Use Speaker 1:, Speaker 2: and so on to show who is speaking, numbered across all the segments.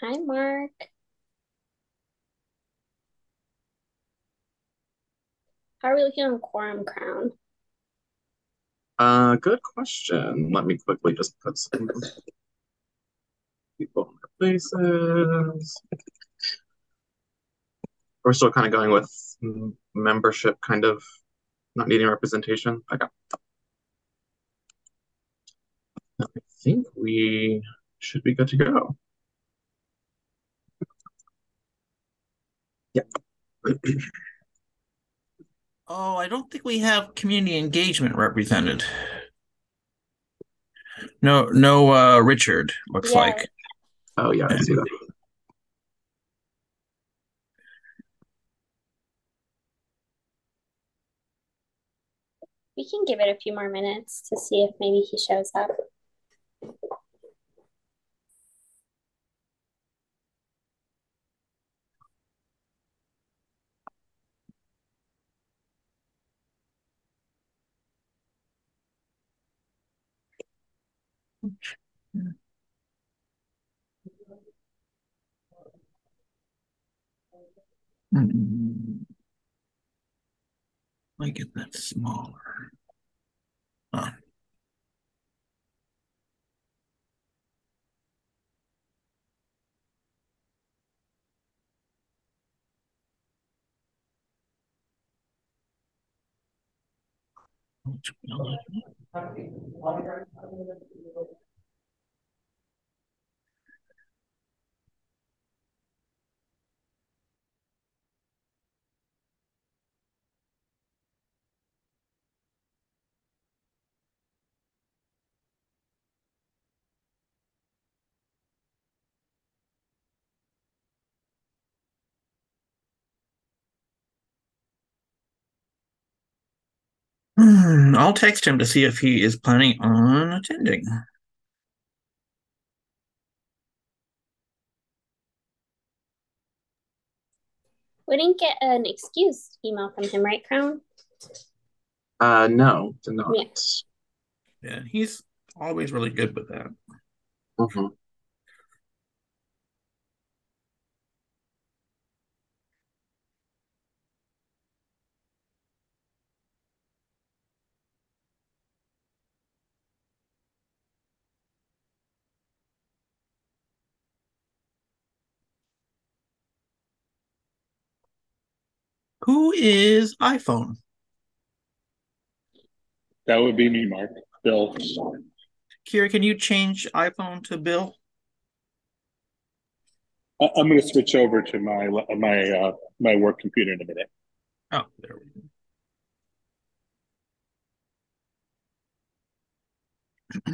Speaker 1: Hi, Mark. How are we looking on Quorum Crown?
Speaker 2: Good question. Let me quickly just put some people in their places. We're still kind of going with membership, kind of not needing representation. Okay. I think we should be good to go. Yeah.
Speaker 3: Oh, I don't think we have community engagement represented. No, Richard, looks
Speaker 1: Yeah,
Speaker 3: like.
Speaker 2: Oh, yeah, I see that.
Speaker 1: we can give it a few more minutes to see if maybe he shows up.
Speaker 3: Hmm. I get that smaller. Huh. I'll text him to see if he is planning on attending.
Speaker 1: We didn't get an excuse email from him, right, Crown?
Speaker 2: No, did not.
Speaker 1: Yeah.
Speaker 3: Yeah, he's always really good with that.
Speaker 2: Mhm.
Speaker 3: Who is iPhone?
Speaker 4: That would be me, Mark. Bill.
Speaker 3: Kira, can you change iPhone to Bill?
Speaker 4: I'm going to switch over to my work computer in a minute.
Speaker 3: Oh, there we go.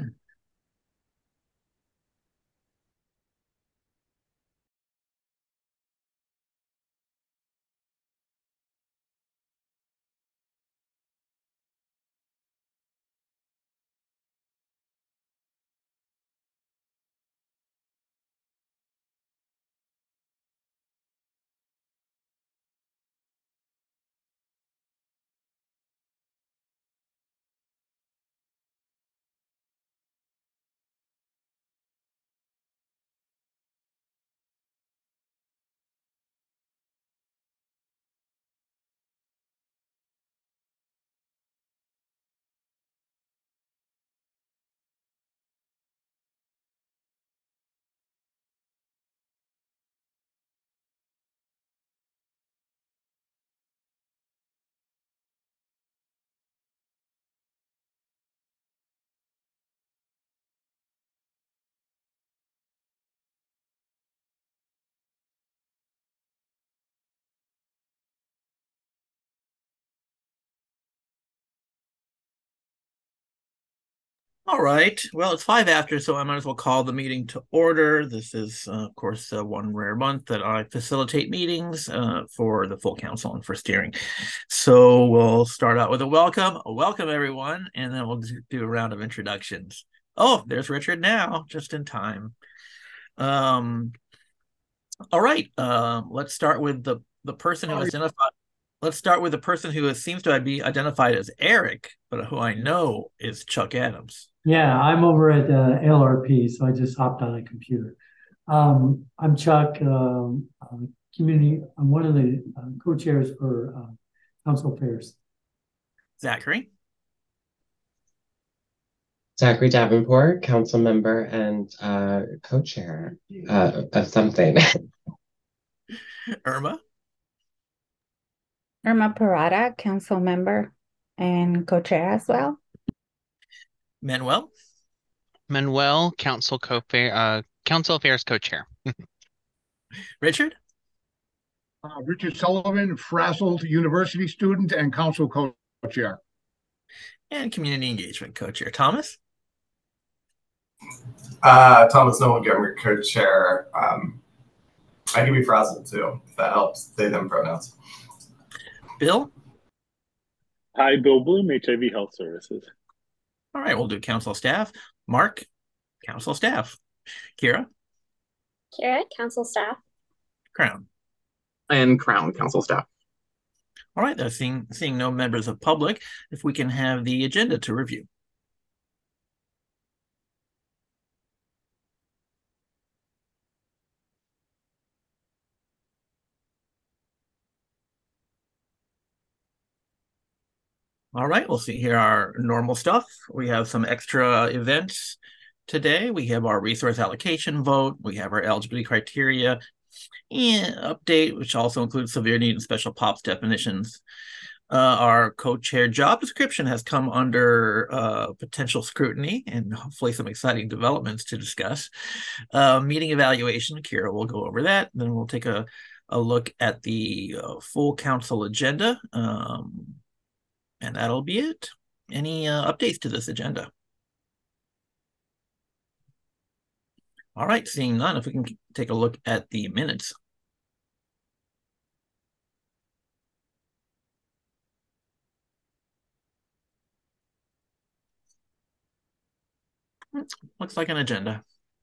Speaker 3: All right. Well, it's five after, so I might as well call the meeting to order. This is, of course, one rare month that I facilitate meetings for the full council and for steering. So we'll start out with a welcome. Welcome, everyone, and then we'll do a round of introductions. Oh, there's Richard now, just in time. Um, all right. Let's start with the person who identified. Let's start with the person who seems to be identified as Eric, but who I know is Chuck Adams.
Speaker 5: Yeah, I'm over at LRP, so I just hopped on a computer. I'm Chuck, I'm one of the co-chairs for council affairs.
Speaker 3: Zachary.
Speaker 6: Zachary Davenport, council member and co-chair of something.
Speaker 3: Irma.
Speaker 7: Irma Parada, council member and co-chair as well.
Speaker 3: Manuel.
Speaker 8: Manuel, council affairs co-chair.
Speaker 3: Richard.
Speaker 9: Richard Sullivan, Frazzled University student and council co-chair.
Speaker 3: And community engagement co-chair. Thomas.
Speaker 10: Thomas Noel Montgomery, co-chair. I can be frazzled too, if that helps. They, them pronouns.
Speaker 3: Bill.
Speaker 4: Hi, Bill Bloom, HIV Health Services.
Speaker 3: All right, we'll do council staff. Mark, council staff. Kira.
Speaker 1: Kira, council staff.
Speaker 3: Crown.
Speaker 2: And Crown, council staff.
Speaker 3: All right, they're seeing no members of public, if we can have the agenda to review. All right, we'll see here our normal stuff. We have some extra events today. We have our resource allocation vote. We have our eligibility criteria and update, which also includes severe need and special POPs definitions. Our co-chair job description has come under potential scrutiny and hopefully some exciting developments to discuss. Meeting evaluation, Kira will go over that. Then we'll take a look at the full council agenda. And that'll be it. Any updates to this agenda? All right, seeing none, if we can take a look at the minutes. Looks like an agenda.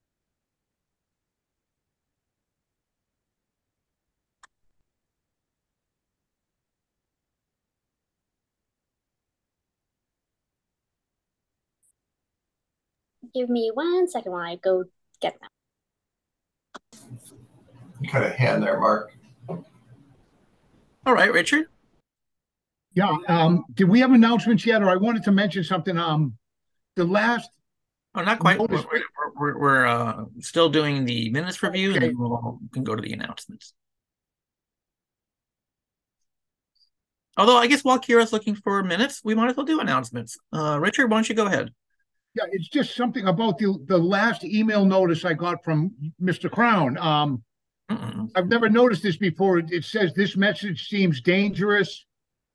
Speaker 1: Give me 1 second while I go get them.
Speaker 10: You kind of hand there, Mark.
Speaker 3: All right, Richard.
Speaker 9: Yeah, did we have announcements yet? Or I wanted to mention something. The last.
Speaker 3: Oh, not quite. We're still doing the minutes review, okay. And then we can go to the announcements. Although I guess while Kira's looking for minutes, we might as well do announcements. Richard, why don't you go ahead?
Speaker 9: Yeah, it's just something about the last email notice I got from Mr. Crown. I've never noticed this before. It says this message seems dangerous.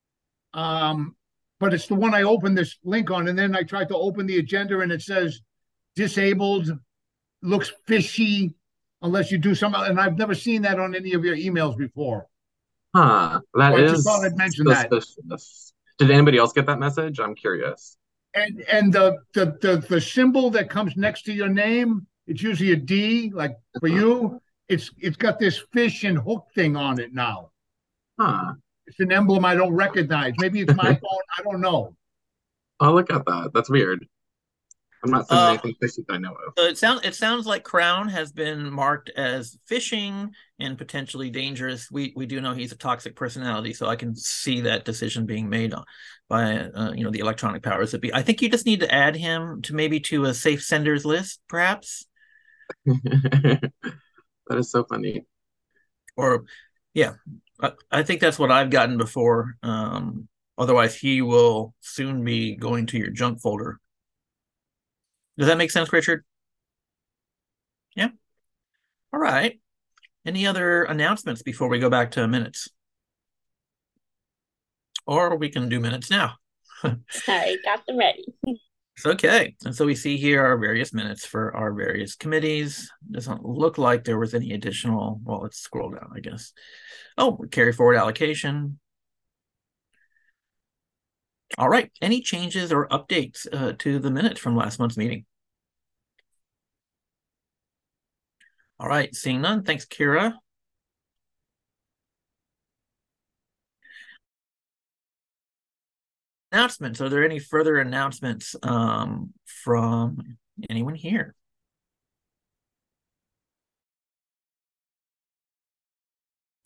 Speaker 9: But it's the one I opened this link on, and then I tried to open the agenda and it says disabled, looks fishy unless you do something. And I've never seen that on any of your emails before.
Speaker 2: Huh. That
Speaker 9: so
Speaker 2: is
Speaker 9: I just thought I'd mention
Speaker 2: suspicious. That. Did anybody else get that message? I'm curious.
Speaker 9: And the symbol that comes next to your name, it's usually a D, like for you, it's got this fish and hook thing on it now.
Speaker 2: Huh.
Speaker 9: It's an emblem I don't recognize. Maybe it's my phone. I don't know.
Speaker 2: Oh, look at that. That's weird. I'm not seeing anything fishy that I know of.
Speaker 3: So it sounds like Crown has been marked as phishing and potentially dangerous. We do know he's a toxic personality, so I can see that decision being made by the electronic powers that be. I think you just need to add him to a safe senders list, perhaps.
Speaker 2: That is so funny.
Speaker 3: Or yeah, I think that's what I've gotten before. Otherwise, he will soon be going to your junk folder. Does that make sense, Richard? Yeah. All right. Any other announcements before we go back to minutes? Or we can do minutes now.
Speaker 1: Sorry, got them ready.
Speaker 3: It's okay. And so we see here our various minutes for our various committees. Doesn't look like there was any additional, well, let's scroll down, I guess. Oh, carry forward allocation. All right. Any changes or updates to the minutes from last month's meeting? All right. Seeing none. Thanks, Kira. Announcements. Are there any further announcements from anyone here?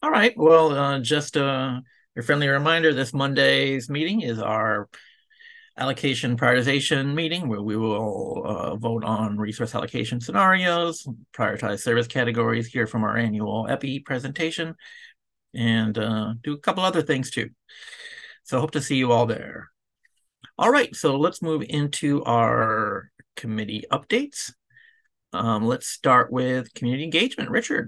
Speaker 3: All right. Well, just your friendly reminder, this Monday's meeting is our allocation prioritization meeting where we will vote on resource allocation scenarios, prioritize service categories, hear from our annual EPI presentation, and do a couple other things too. So hope to see you all there. All right, so let's move into our committee updates. Let's start with community engagement. Richard.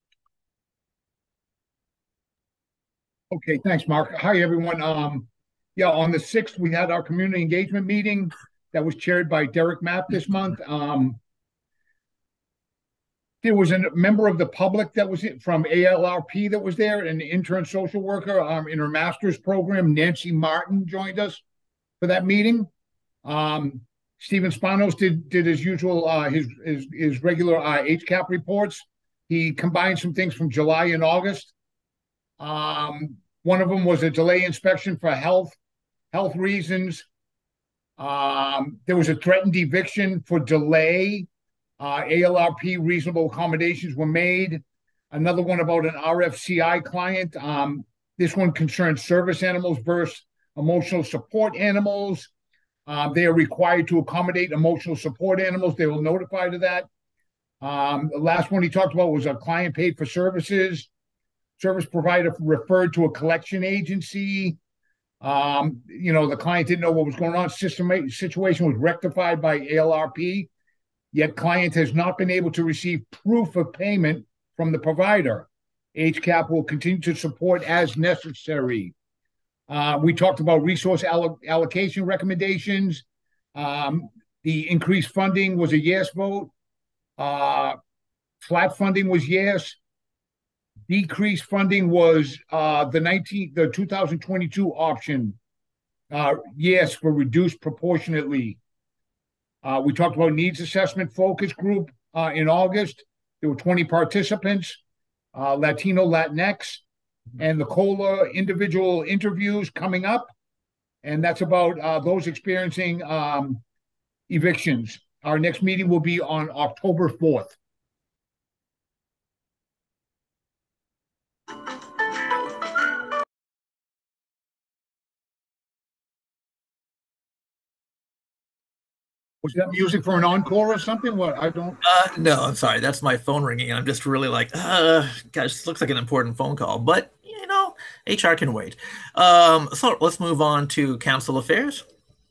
Speaker 9: Okay, thanks, Mark. Hi, everyone. Yeah, on the 6th, we had our community engagement meeting that was chaired by Derek Mapp this month. There was a member of the public that was from ALRP that was there, an intern social worker in her master's program. Nancy Martin joined us for that meeting. Stephen Spanos did his usual, his regular HCAP reports. He combined some things from July and August. One of them was a delay inspection for health reasons. There was a threatened eviction for delay. ALRP reasonable accommodations were made. Another one about an RFCI client. This one concerns service animals versus emotional support animals. They are required to accommodate emotional support animals. They were notified of that. The last one he talked about was a client paid for services. Service provider referred to a collection agency. The client didn't know what was going on. Situation was rectified by ALRP, yet client has not been able to receive proof of payment from the provider. HCAP will continue to support as necessary. We talked about resource allocation recommendations. The increased funding was a yes vote. Flat funding was yes. Decreased funding was the 2022 option. Yes, for reduced proportionately. We talked about needs assessment focus group in August. There were 20 participants, Latino, Latinx, and the COLA individual interviews coming up. And that's about those experiencing evictions. Our next meeting will be on October 4th. Was that music for an encore or something? What? I don't.
Speaker 3: No, I'm sorry. That's my phone ringing. I'm just really like, gosh, this looks like an important phone call, but HR can wait. So let's move on to council affairs.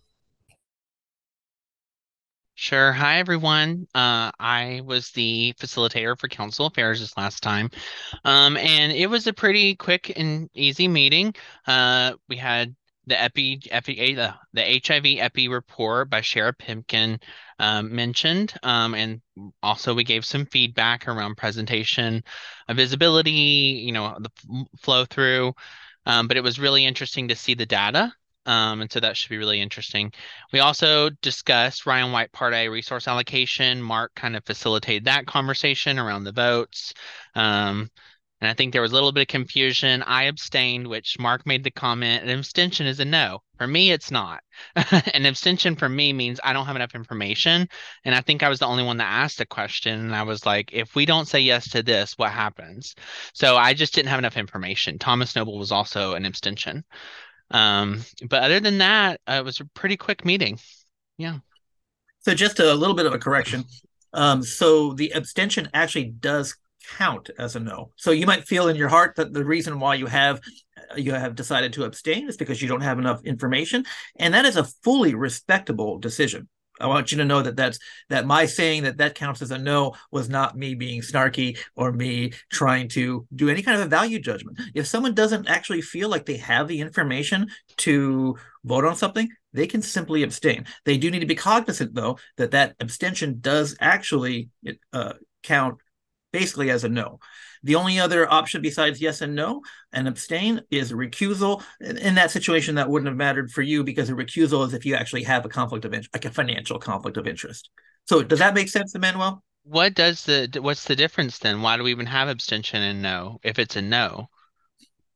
Speaker 8: Sure. Hi, everyone. I was the facilitator for council affairs this last time. And it was a pretty quick and easy meeting. We had the HIV EPI report by Shara Pipkin mentioned, and also we gave some feedback around presentation, visibility, the flow through. But it was really interesting to see the data. And so that should be really interesting. We also discussed Ryan White Part A resource allocation. Mark kind of facilitated that conversation around the votes. And I think there was a little bit of confusion. I abstained, which Mark made the comment, an abstention is a no. For me, it's not. An abstention for me means I don't have enough information. And I think I was the only one that asked a question. And I was like, if we don't say yes to this, what happens? So I just didn't have enough information. Thomas Noble was also an abstention. But other than that, it was a pretty quick meeting. Yeah.
Speaker 3: So just a little bit of a correction. So the abstention actually does count as a no. So you might feel in your heart that the reason why you have decided to abstain is because you don't have enough information, and that is a fully respectable decision. I want you to know that my saying that counts as a no was not me being snarky or me trying to do any kind of a value judgment. If someone doesn't actually feel like they have the information to vote on something, they can simply abstain. They do need to be cognizant, though, that abstention does actually count basically as a no. The only other option besides yes and no and abstain is a recusal. In that situation, that wouldn't have mattered for you because a recusal is if you actually have a conflict of interest, like a financial conflict of interest. So does that make sense, Emmanuel?
Speaker 8: What's the difference then? Why do we even have abstention and no if it's a no?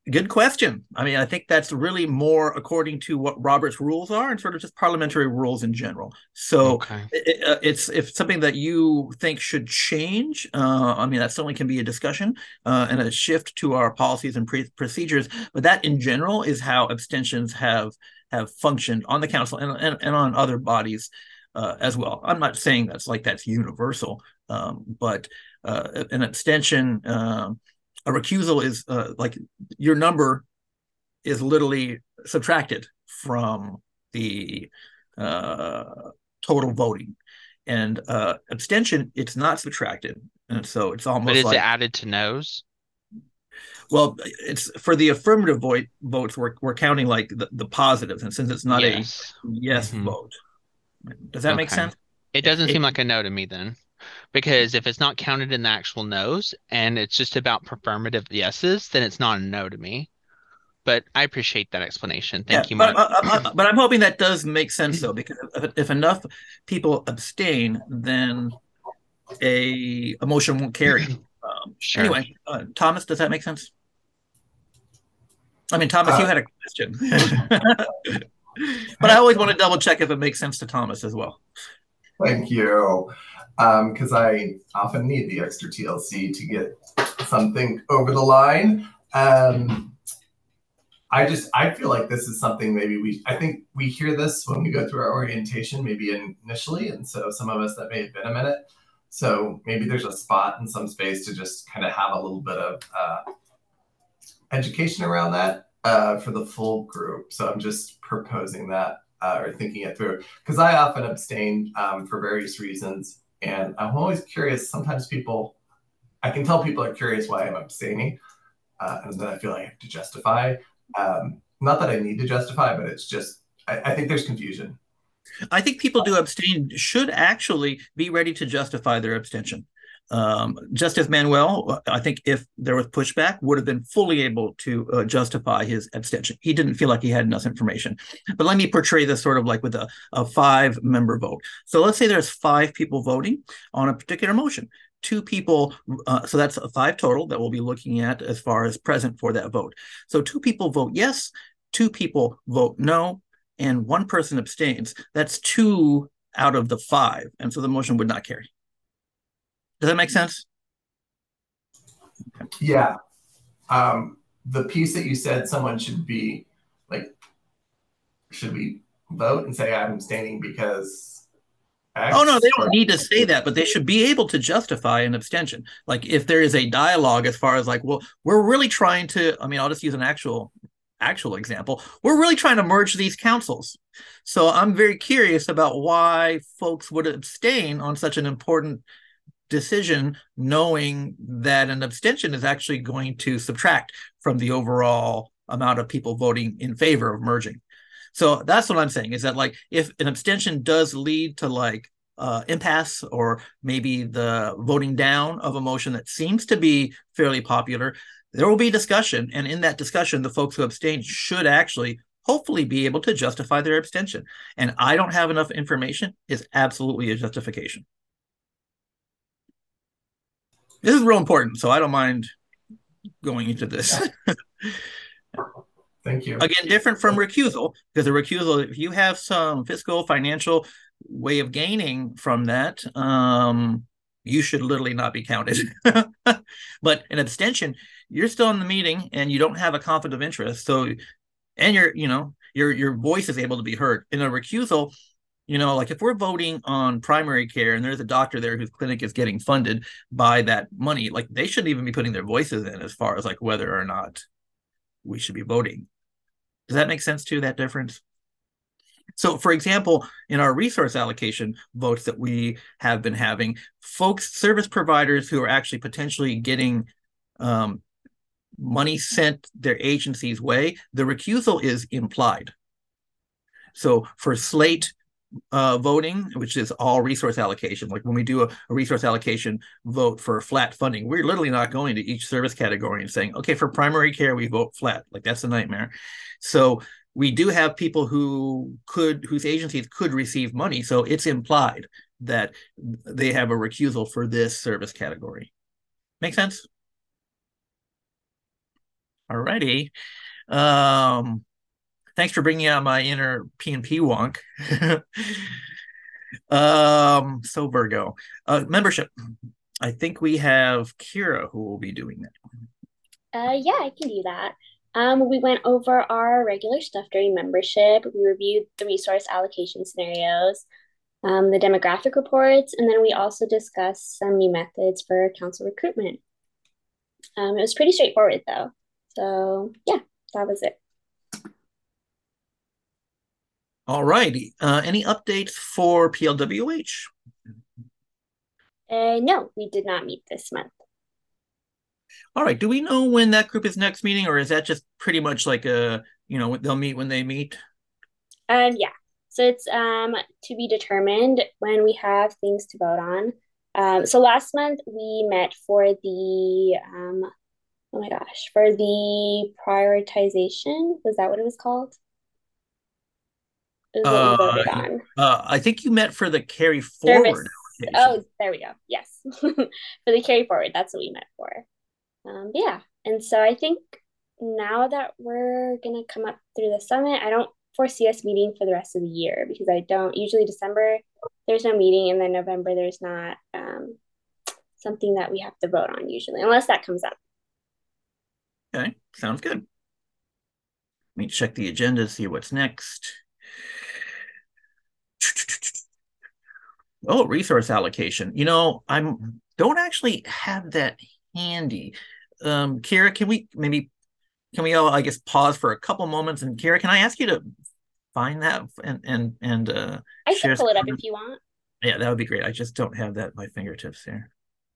Speaker 3: Good question. I mean, I think that's really more according to what Robert's rules are and sort of just parliamentary rules in general. So
Speaker 8: Okay.
Speaker 3: it's if something that you think should change. I mean, that certainly can be a discussion and a shift to our policies and procedures. But that, in general, is how abstentions have functioned on the council and on other bodies as well. I'm not saying that's universal, but an abstention. A recusal is like your number is literally subtracted from the total voting, and abstention, it's not subtracted, and so it's
Speaker 8: But
Speaker 3: almost
Speaker 8: is it
Speaker 3: like,
Speaker 8: added to no's?
Speaker 3: well, it's for the affirmative votes, we're counting like the positives, and since it's not
Speaker 8: Yes.
Speaker 3: a yes
Speaker 8: Mhm.
Speaker 3: vote, does that make
Speaker 8: Okay.
Speaker 3: sense?
Speaker 8: It doesn't
Speaker 3: It,
Speaker 8: seem like a no to me then, because if it's not counted in the actual no's and it's just about affirmative yeses, then it's not a no to me. But I appreciate that explanation.
Speaker 3: yeah,
Speaker 8: Thank you,
Speaker 3: but
Speaker 8: Mark.
Speaker 3: but I'm hoping that does make sense though, because if enough people abstain, then a motion won't carry.
Speaker 8: Sure.
Speaker 3: Anyway, Thomas, does that make sense? I mean, Thomas, you had a question, but I always want to double check if it makes sense to Thomas as well.
Speaker 10: Thank you. Because I often need the extra TLC to get something over the line. I feel like this is something maybe I think we hear this when we go through our orientation, maybe initially. And so some of us that may have been a minute. So maybe there's a spot in some space to just kind of have a little bit of education around that for the full group. So I'm just proposing that or thinking it through, because I often abstain for various reasons. And I'm always curious. Sometimes I can tell people are curious why I'm abstaining. And then I feel like I have to justify. Not that I need to justify, but it's just, I think there's confusion.
Speaker 3: I think people do abstain should actually be ready to justify their abstention. Justice Manuel, I think if there was pushback, would have been fully able to justify his abstention. He didn't feel like he had enough information. But let me portray this sort of like with a 5-member vote. So let's say there's 5 people voting on a particular motion. 2 people, so that's 5 total that we'll be looking at as far as present for that vote. So 2 people vote yes, 2 people vote no, and 1 person abstains. That's 2 out of the 5, and so the motion would not carry. Does that make sense?
Speaker 10: Yeah. The piece that you said someone should be like, should we vote and say I'm abstaining because X?
Speaker 3: Oh, no, they don't need to say that, but they should be able to justify an abstention. Like if there is a dialogue as far as like, well, we're really trying to, I mean, I'll just use an actual example. We're really trying to merge these councils. So I'm very curious about why folks would abstain on such an important decision, knowing that an abstention is actually going to subtract from the overall amount of people voting in favor of merging. So that's what I'm saying, is that like if an abstention does lead to like impasse or maybe the voting down of a motion that seems to be fairly popular, there will be discussion. And in that discussion, the folks who abstain should actually hopefully be able to justify their abstention. And I don't have enough information is absolutely a justification. This is real important, so I don't mind going into this.
Speaker 10: Thank you.
Speaker 3: Again, different from recusal, because a recusal, if you have some fiscal, financial way of gaining from that, you should literally not be counted. But an abstention, you're still in the meeting and you don't have a conflict of interest. So, and your voice is able to be heard. In a recusal, like if we're voting on primary care and there's a doctor there whose clinic is getting funded by that money, like they shouldn't even be putting their voices in as far as like whether or not we should be voting. Does that make sense to that difference? So, for example, in our resource allocation votes that we have been having, service providers who are actually potentially getting money sent their agency's way, the recusal is implied. So for slate voting, which is all resource allocation, like when we do a resource allocation vote for flat funding, we're literally not going to each service category and saying, okay, for primary care, we vote flat. Like that's a nightmare. So we do have people whose agencies could receive money. So it's implied that they have a recusal for this service category. Make sense? Alrighty. Thanks for bringing out my inner P&P wonk. So Virgo, membership. I think we have Kira who will be doing that.
Speaker 1: Yeah, I can do that. We went over our regular stuff during membership. We reviewed the resource allocation scenarios, the demographic reports, and then we also discussed some new methods for council recruitment. It was pretty straightforward though. So yeah, that was it.
Speaker 3: All righty. Any updates for PLWH?
Speaker 1: No, we did not meet this month.
Speaker 3: All right. Do we know when that group is next meeting, or is that just pretty much like they'll meet when they meet?
Speaker 1: Yeah. So it's to be determined when we have things to vote on. So last month we met for the oh my gosh, for the prioritization. Was that what it was called? It was what we voted on.
Speaker 3: I think you met for the carry forward.
Speaker 1: Oh, there we go. Yes. For the carry forward, that's what we met for. Yeah. And so I think now that we're gonna come up through the summit, I don't foresee us meeting for the rest of the year because I don't usually December there's no meeting, and then November there's not something that we have to vote on usually, unless that comes up.
Speaker 3: Okay, sounds good. Let me check the agenda, see what's next. Oh, resource allocation. I don't actually have that handy. Kira, can we all, I guess, pause for a couple moments? And Kira, can I ask you to find that and
Speaker 1: I can pull it up if you want.
Speaker 3: Yeah, that would be great. I just don't have that at my fingertips here.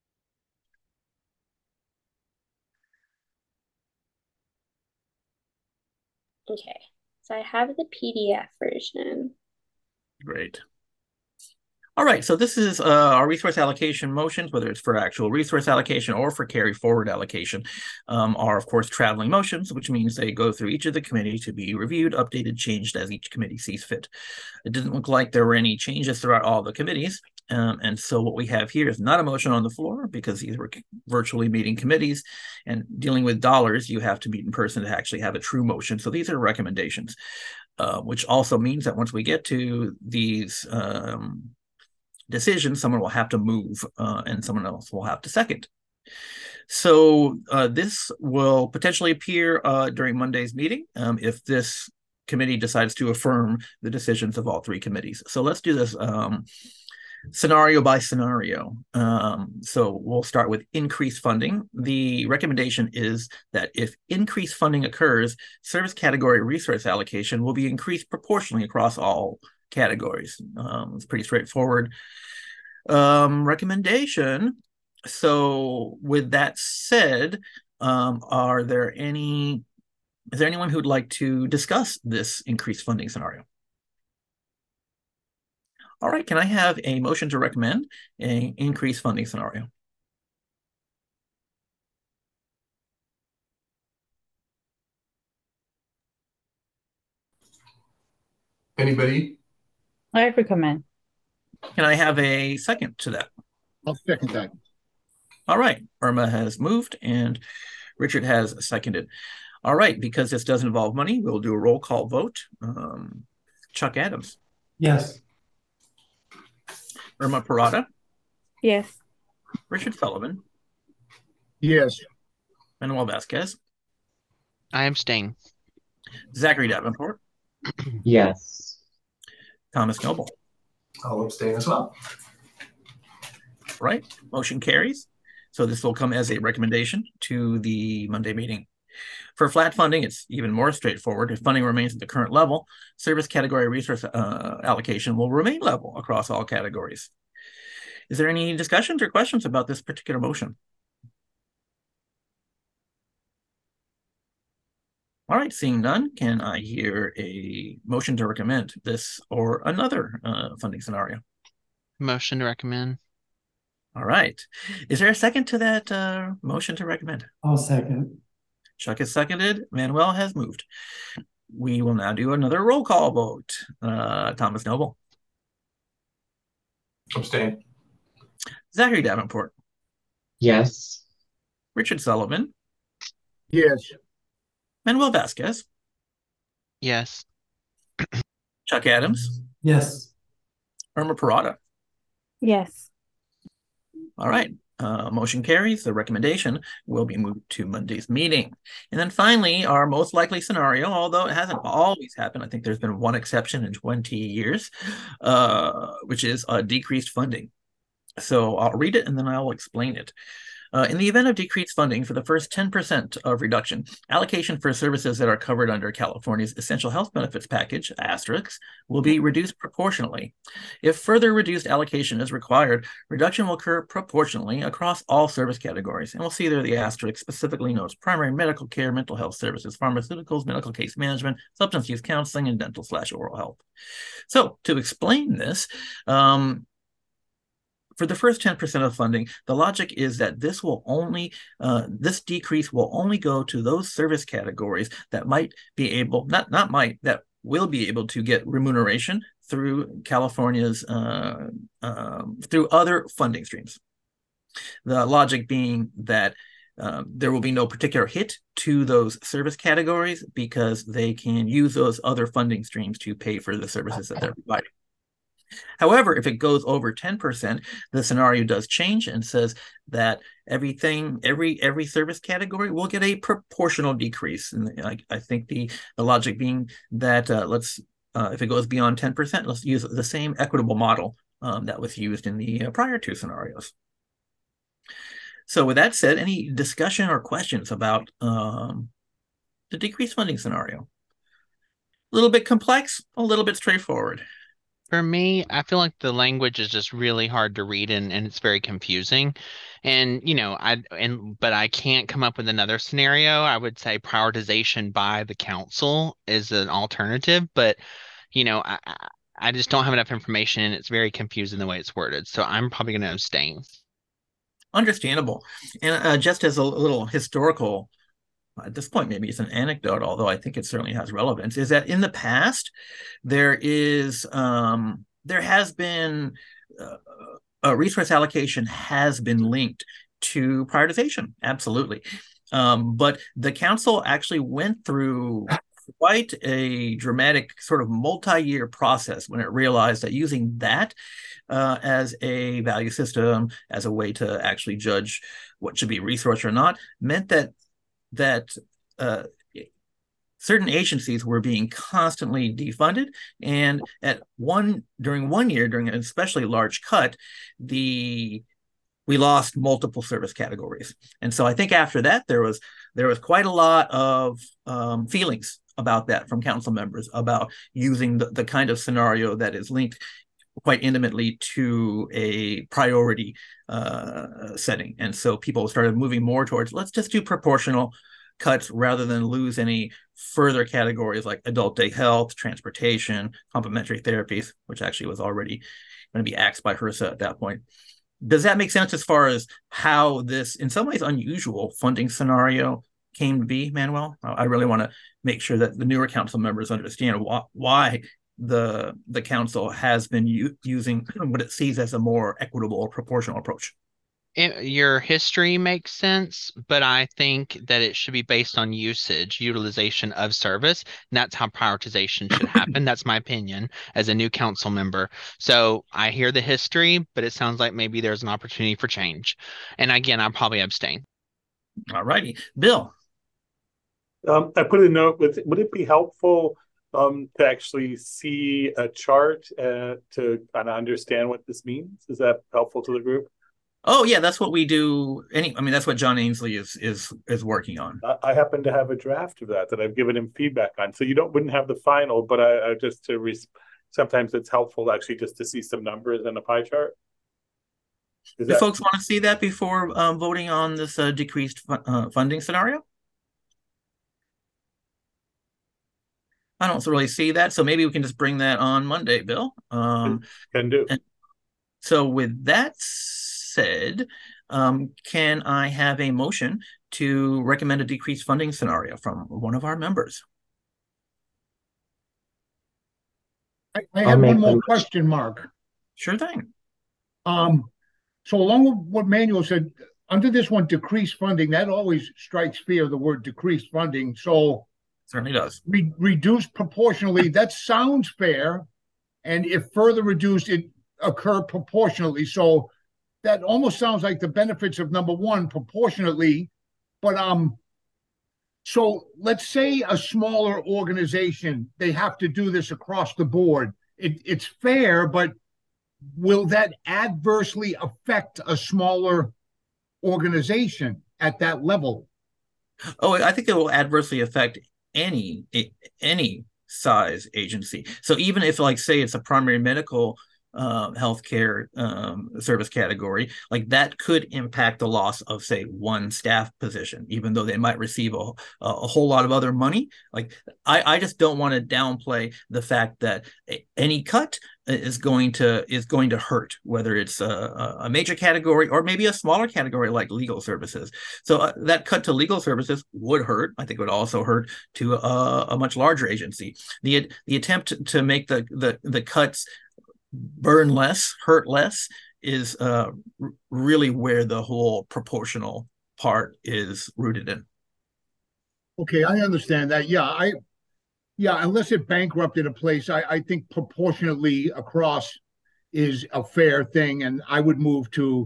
Speaker 1: Okay, so I have the PDF version.
Speaker 3: Great. All right, so this is our resource allocation motions, whether it's for actual resource allocation or for carry forward allocation, are of course traveling motions, which means they go through each of the committee to be reviewed, updated, changed as each committee sees fit. It didn't look like there were any changes throughout all the committees. And so what we have here is not a motion on the floor because these were virtually meeting committees, and dealing with dollars, you have to meet in person to actually have a true motion. So these are recommendations, which also means that once we get to these decisions, someone will have to move and someone else will have to second. So this will potentially appear during Monday's meeting if this committee decides to affirm the decisions of all three committees. So let's do this scenario by scenario. So we'll start with increased funding. The recommendation is that if increased funding occurs, service category resource allocation will be increased proportionally across all categories. It's pretty straightforward recommendation. So with that said, is there anyone who'd like to discuss this increased funding scenario? All right, can I have a motion to recommend an increased funding scenario?
Speaker 10: Anybody?
Speaker 7: I recommend.
Speaker 3: Can I have a second to that?
Speaker 9: I'll second that.
Speaker 3: All right, Irma has moved and Richard has seconded. All right, because this does involve money, we'll do a roll call vote. Chuck Adams.
Speaker 5: Yes.
Speaker 3: Irma Parada.
Speaker 7: Yes.
Speaker 3: Richard Sullivan.
Speaker 9: Yes.
Speaker 3: Manuel Vasquez.
Speaker 8: I abstain.
Speaker 3: Zachary Davenport.
Speaker 6: Yes.
Speaker 3: Thomas Noble.
Speaker 10: I'll abstain as well.
Speaker 3: Right, motion carries. So this will come as a recommendation to the Monday meeting. For flat funding, it's even more straightforward. If funding remains at the current level, service category resource allocation will remain level across all categories. Is there any discussions or questions about this particular motion? All right, seeing none, can I hear a motion to recommend this or another funding scenario?
Speaker 8: Motion to recommend.
Speaker 3: All right. Is there a second to that motion to recommend?
Speaker 5: I'll second.
Speaker 3: Chuck has seconded. Manuel has moved. We will now do another roll call vote. Thomas Noble.
Speaker 10: Abstain.
Speaker 3: Zachary Davenport.
Speaker 6: Yes.
Speaker 3: Richard Sullivan.
Speaker 9: Yes.
Speaker 3: Manuel Vasquez,
Speaker 8: Yes.
Speaker 3: Chuck Adams,
Speaker 5: Yes.
Speaker 3: Irma Parada.
Speaker 7: Yes.
Speaker 3: All right. Motion carries. The recommendation will be moved to Monday's meeting. And then finally, our most likely scenario, although it hasn't always happened, I think there's been one exception in 20 years, which is decreased funding. So I'll read it and then I'll explain it. In the event of decreased funding for the first 10% of reduction, allocation for services that are covered under California's Essential Health Benefits Package, asterisk, will be reduced proportionally. If further reduced allocation is required, reduction will occur proportionally across all service categories. And we'll see there the asterisk specifically notes primary medical care, mental health services, pharmaceuticals, medical case management, substance use counseling, and dental/oral health. So to explain this, for the first 10% of funding, the logic is that this decrease will only go to those service categories that might be able, that will be able to get remuneration through California's, through other funding streams. The logic being that there will be no particular hit to those service categories because they can use those other funding streams to pay for the services that they're providing. However, if it goes over 10%, the scenario does change and says that every service category will get a proportional decrease. And I think the logic being that if it goes beyond 10%, let's use the same equitable model that was used in the prior two scenarios. So with that said, any discussion or questions about the decreased funding scenario? A little bit complex, a little bit straightforward.
Speaker 8: For me, I feel like the language is just really hard to read and it's very confusing. And, but I can't come up with another scenario. I would say prioritization by the council is an alternative, but, I just don't have enough information and it's very confusing the way it's worded. So I'm probably going to abstain.
Speaker 3: Understandable. And just as a little historical, at this point, maybe it's an anecdote, although I think it certainly has relevance, is that in the past, there has been a resource allocation has been linked to prioritization. Absolutely. But the council actually went through quite a dramatic sort of multi-year process when it realized that using that as a value system, as a way to actually judge what should be resourced or not, meant that certain agencies were being constantly defunded, and during an especially large cut, we lost multiple service categories. And so I think after that there was quite a lot of feelings about that from council members about using the kind of scenario that is linked quite intimately to a priority setting. And so people started moving more towards, let's just do proportional cuts rather than lose any further categories like adult day health, transportation, complementary therapies, which actually was already going to be axed by HRSA at that point. Does that make sense as far as how this, in some ways, unusual funding scenario came to be, Manuel? I really want to make sure that the newer council members understand why the council has been using what it sees as a more equitable or proportional approach.
Speaker 8: Your history makes sense, but I think that it should be based on utilization of service, and that's how prioritization should happen. That's my opinion as a new council member. So I hear the history, but it sounds like maybe there's an opportunity for change. And again, I'll probably abstain.
Speaker 3: All righty. Bill.
Speaker 4: I put a note would it be helpful to actually see a chart to kind of understand what this means? Is that helpful to the group?
Speaker 3: Oh yeah, that's what we do. That's what John Ainsley is working on.
Speaker 4: I happen to have a draft of that I've given him feedback on. So wouldn't have the final, but I just sometimes it's helpful actually just to see some numbers in a pie chart.
Speaker 3: Do folks want to see that before voting on this decreased funding scenario? I don't really see that, so maybe we can just bring that on Monday, Bill.
Speaker 4: Can do.
Speaker 3: So with that said, can I have a motion to recommend a decreased funding scenario from one of our members?
Speaker 9: I have one more question, Mark.
Speaker 3: Sure thing.
Speaker 9: So along with what Manuel said, under this one, decreased funding, that always strikes fear, the word decreased funding. So
Speaker 3: Certainly does.
Speaker 9: Reduced proportionally, that sounds fair. And if further reduced, it occur proportionately. So that almost sounds like the benefits of number one, proportionately. But so let's say a smaller organization, they have to do this across the board. It's fair, but will that adversely affect a smaller organization at that level?
Speaker 3: Oh, I think it will adversely affect any size agency. So even if, like, say it's a primary medical healthcare service category, like that could impact the loss of, say, one staff position, even though they might receive a whole lot of other money. Like I just don't want to downplay the fact that any cut is going to hurt, whether it's a major category or maybe a smaller category like legal services. So that cut to legal services would hurt. I think it would also hurt to a much larger agency. The attempt to make the cuts burn less, hurt less, is really where the whole proportional part is rooted in.
Speaker 9: Okay, I understand that. Yeah, unless it bankrupted a place, I think proportionately across is a fair thing, and I would move to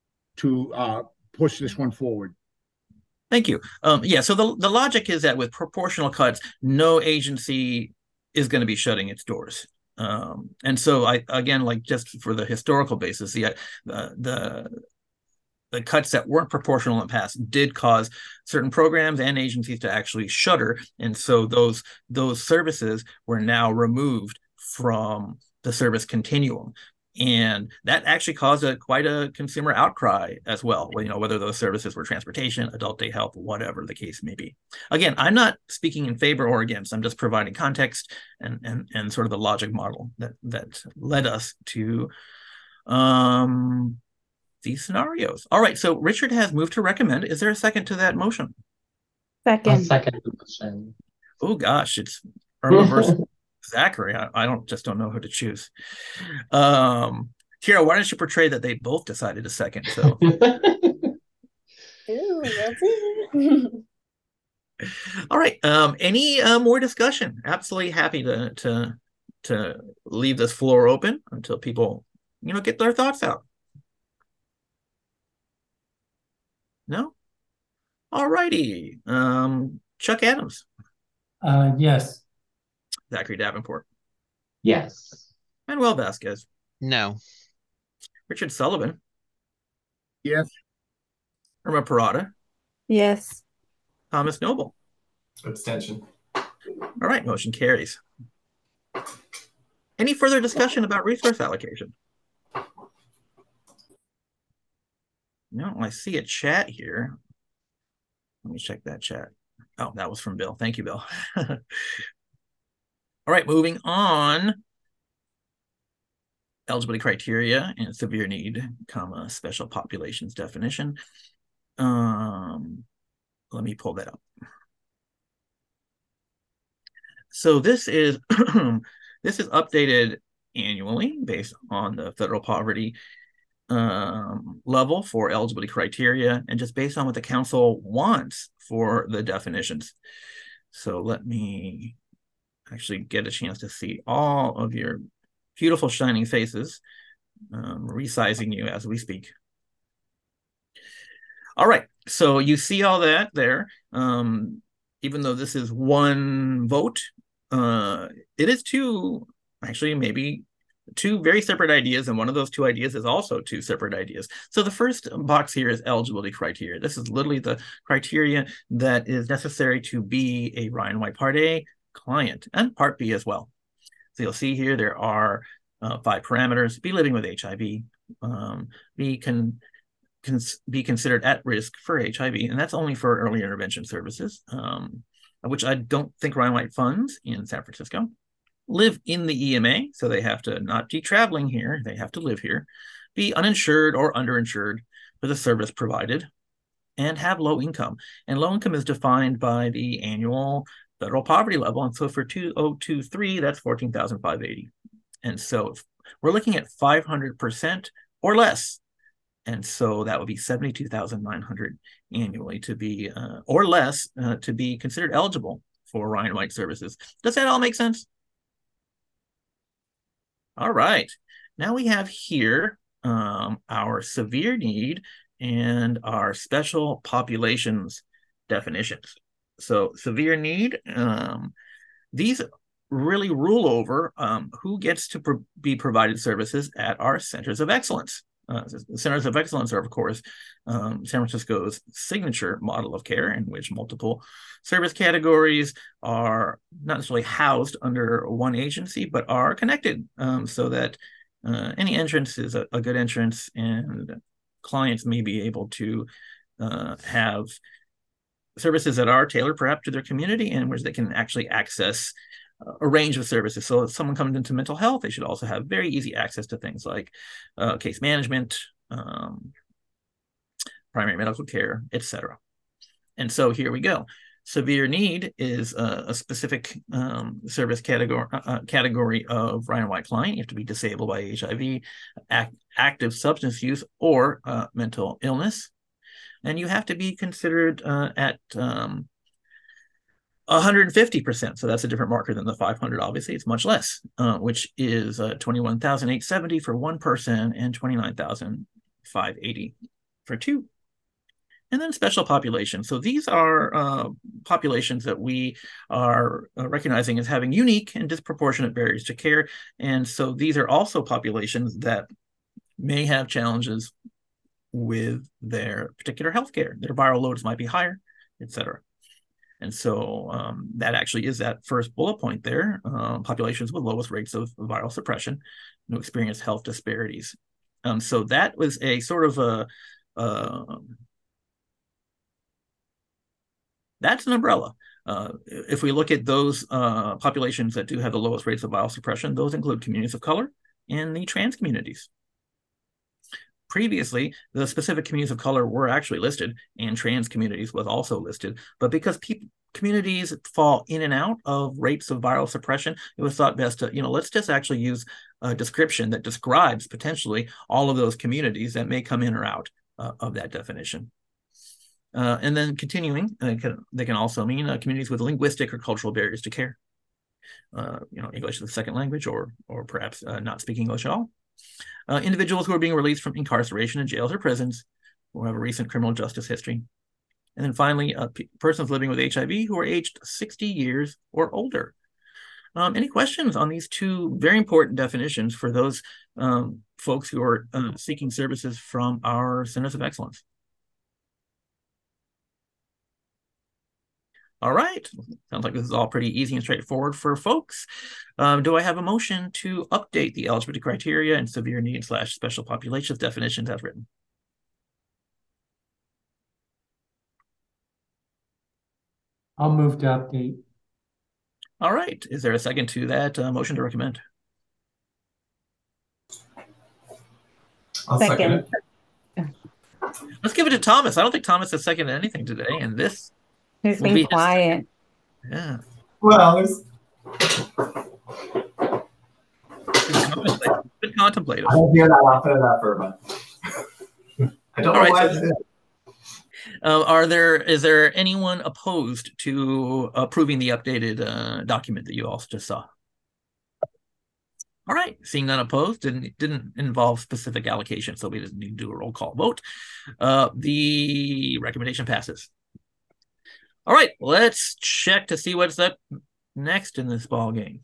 Speaker 9: push this one forward.
Speaker 3: Thank you. Yeah, so the logic is that with proportional cuts, no agency is going to be shutting its doors. And so again, like, just for the historical basis, the cuts that weren't proportional in the past did cause certain programs and agencies to actually shutter. And so those services were now removed from the service continuum. And that actually caused quite a consumer outcry as well, whether those services were transportation, adult day health, whatever the case may be. Again, I'm not speaking in favor or against. I'm just providing context and sort of the logic model that led us to these scenarios. All right, so Richard has moved to recommend. Is there a second to that motion?
Speaker 6: Second.
Speaker 7: Second.
Speaker 6: The motion.
Speaker 3: Oh gosh, it's Irma versus Zachary. I don't know who to choose. Kira, why don't you portray that they both decided to second? So
Speaker 1: Ooh, will do.
Speaker 3: all right. Any more discussion? Absolutely happy to leave this floor open until people get their thoughts out. No? All righty. Chuck Adams.
Speaker 5: Yes.
Speaker 3: Zachary Davenport.
Speaker 6: Yes.
Speaker 3: Manuel Vasquez.
Speaker 8: No.
Speaker 3: Richard Sullivan.
Speaker 9: Yes.
Speaker 3: Irma Parada.
Speaker 7: Yes.
Speaker 3: Thomas Noble.
Speaker 10: Abstention.
Speaker 3: All right, motion carries. Any further discussion about resource allocation? No, I see a chat here. Let me check that chat. Oh, that was from Bill. Thank you, Bill. All right, moving on. Eligibility criteria and severe need, special populations definition. Let me pull that up. So this is this is updated annually based on the federal poverty level for eligibility criteria, and just based on what the council wants for the definitions. So let me actually get a chance to see all of your beautiful shining faces, resizing you as we speak. All right, so you see all that there. Even though this is one vote, it is maybe two very separate ideas, and one of those two ideas is also two separate ideas. So the first box here is eligibility criteria. This is literally the criteria that is necessary to be a Ryan White Part A client, and Part B as well. So you'll see here there are 5 parameters: be living with HIV, be considered at risk for HIV, and that's only for early intervention services, which I don't think Ryan White funds in San Francisco. Live in the EMA, so they have to not be traveling here, they have to live here. Be uninsured or underinsured for the service provided, and have low income. And low income is defined by the annual federal poverty level. And so for 2023, that's 14,580. And so we're looking at 500% or less. And so that would be 72,900 annually to be, or less, to be considered eligible for Ryan White services. Does that all make sense? All right. Now we have here our severe need and our special populations definitions. So severe need, these really rule over who gets to be provided services at our centers of excellence. The centers of excellence are, of course, San Francisco's signature model of care, in which multiple service categories are not necessarily housed under one agency, but are connected, so that any entrance is a good entrance, and clients may be able to have services that are tailored perhaps to their community, and which they can actually access a range of services. So if someone comes into mental health, they should also have very easy access to things like case management, primary medical care, etc. And so here we go. Severe need is a specific service category of Ryan White client. You have to be disabled by HIV, active substance use, or mental illness. And you have to be considered at 150%. So that's a different marker than the 500. Obviously, it's much less, which is 21,870 for one person and 29,580 for two. And then special populations. So these are populations that we are recognizing as having unique and disproportionate barriers to care. And so these are also populations that may have challenges with their particular healthcare. Their viral loads might be higher, et cetera. And so that actually is that first bullet point there, populations with lowest rates of viral suppression, no experience health disparities. So that was a sort of that's an umbrella. If we look at those populations that do have the lowest rates of viral suppression, those include communities of color and the trans communities. Previously, the specific communities of color were actually listed, and trans communities was also listed. But because communities fall in and out of rates of viral suppression, it was thought best to, let's just actually use a description that describes potentially all of those communities that may come in or out of that definition. And then continuing, they can also mean communities with linguistic or cultural barriers to care. English as a second language, or perhaps not speaking English at all. Individuals who are being released from incarceration in jails or prisons, who have a recent criminal justice history. And then finally, persons living with HIV who are aged 60 years or older. Any questions on these two very important definitions for those folks who are seeking services from our Centers of Excellence? All right, sounds like this is all pretty easy and straightforward for folks. Do I have a motion to update the eligibility criteria and severe need / special populations definitions as written?
Speaker 5: I'll move to update.
Speaker 3: All right, is there a second to that motion to recommend?
Speaker 10: I'll second it.
Speaker 3: Let's give it to Thomas. I don't think Thomas has seconded anything today, and this
Speaker 7: He's been quiet.
Speaker 3: Yeah.
Speaker 10: Well, there's
Speaker 3: been contemplated.
Speaker 10: I don't hear that often enough, Irma. I don't know why
Speaker 3: is there anyone opposed to approving the updated document that you also just saw? All right, seeing none opposed, didn't involve specific allocation, so we didn't need to do a roll call vote. The recommendation passes. All right, let's check to see what's up next in this ball game.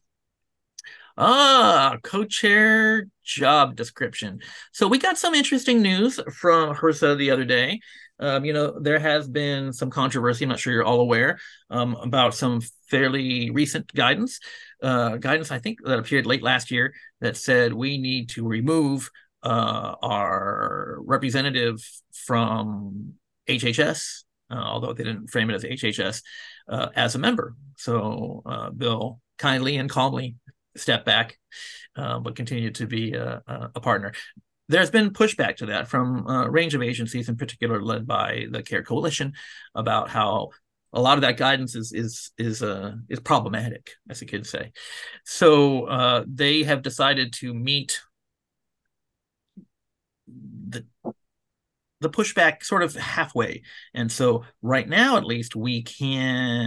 Speaker 3: Co-chair job description. So we got some interesting news from HRSA the other day. There has been some controversy, I'm not sure you're all aware, about some fairly recent guidance I think that appeared late last year that said we need to remove our representative from HHS, although they didn't frame it as HHS, as a member. So Bill kindly and calmly stepped back, but continued to be a partner. There's been pushback to that from a range of agencies, in particular led by the CARE Coalition, about how a lot of that guidance is problematic, as the kids say. So they have decided to meet the pushback sort of halfway. And so right now, at least, we can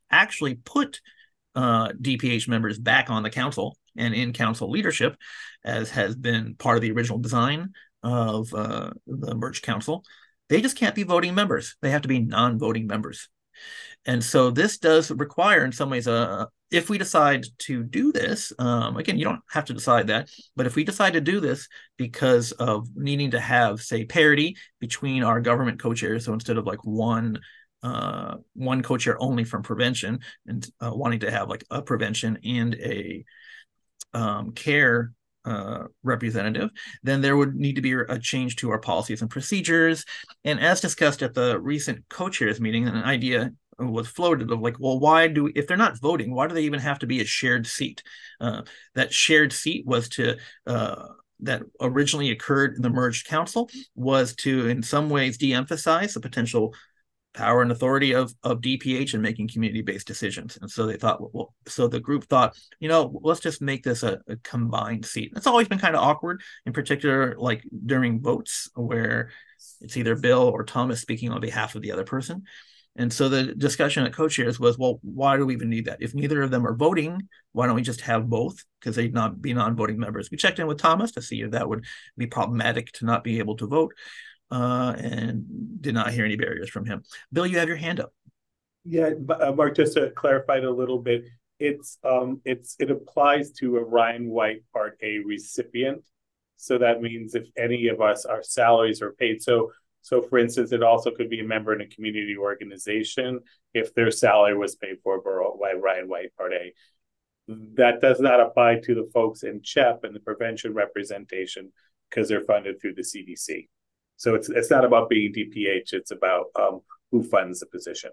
Speaker 3: actually put DPH members back on the council and in council leadership, as has been part of the original design of the merged council. They just can't be voting members. They have to be non-voting members. And so this does require, in some ways, if we decide to do this, again, you don't have to decide that, but if we decide to do this because of needing to have, say, parity between our government co-chairs, so instead of like one co-chair only from prevention, and wanting to have like a prevention and a care representative, then there would need to be a change to our policies and procedures. And as discussed at the recent co-chairs meeting, an idea was floated of like, well, if they're not voting, why do they even have to be a shared seat? That shared seat was that originally occurred in the merged council, was to in some ways de-emphasize the potential power and authority of DPH in making community-based decisions. And so they thought, so the group thought, let's just make this a combined seat. It's always been kind of awkward, in particular, like during votes where it's either Bill or Thomas speaking on behalf of the other person. And so the discussion at co-chairs was, well, why do we even need that? If neither of them are voting, why don't we just have both? Because they'd not be non-voting members. We checked in with Thomas to see if that would be problematic to not be able to vote. And did not hear any barriers from him. Bill, you have your hand up.
Speaker 4: Yeah, Mark, just to clarify it a little bit, it applies to a Ryan White Part A recipient. So that means if any of us, our salaries are paid. So for instance, it also could be a member in a community organization if their salary was paid for by Ryan White Part A. That does not apply to the folks in CHEP and the prevention representation because they're funded through the CDC. So it's not about being DPH, it's about who funds the position.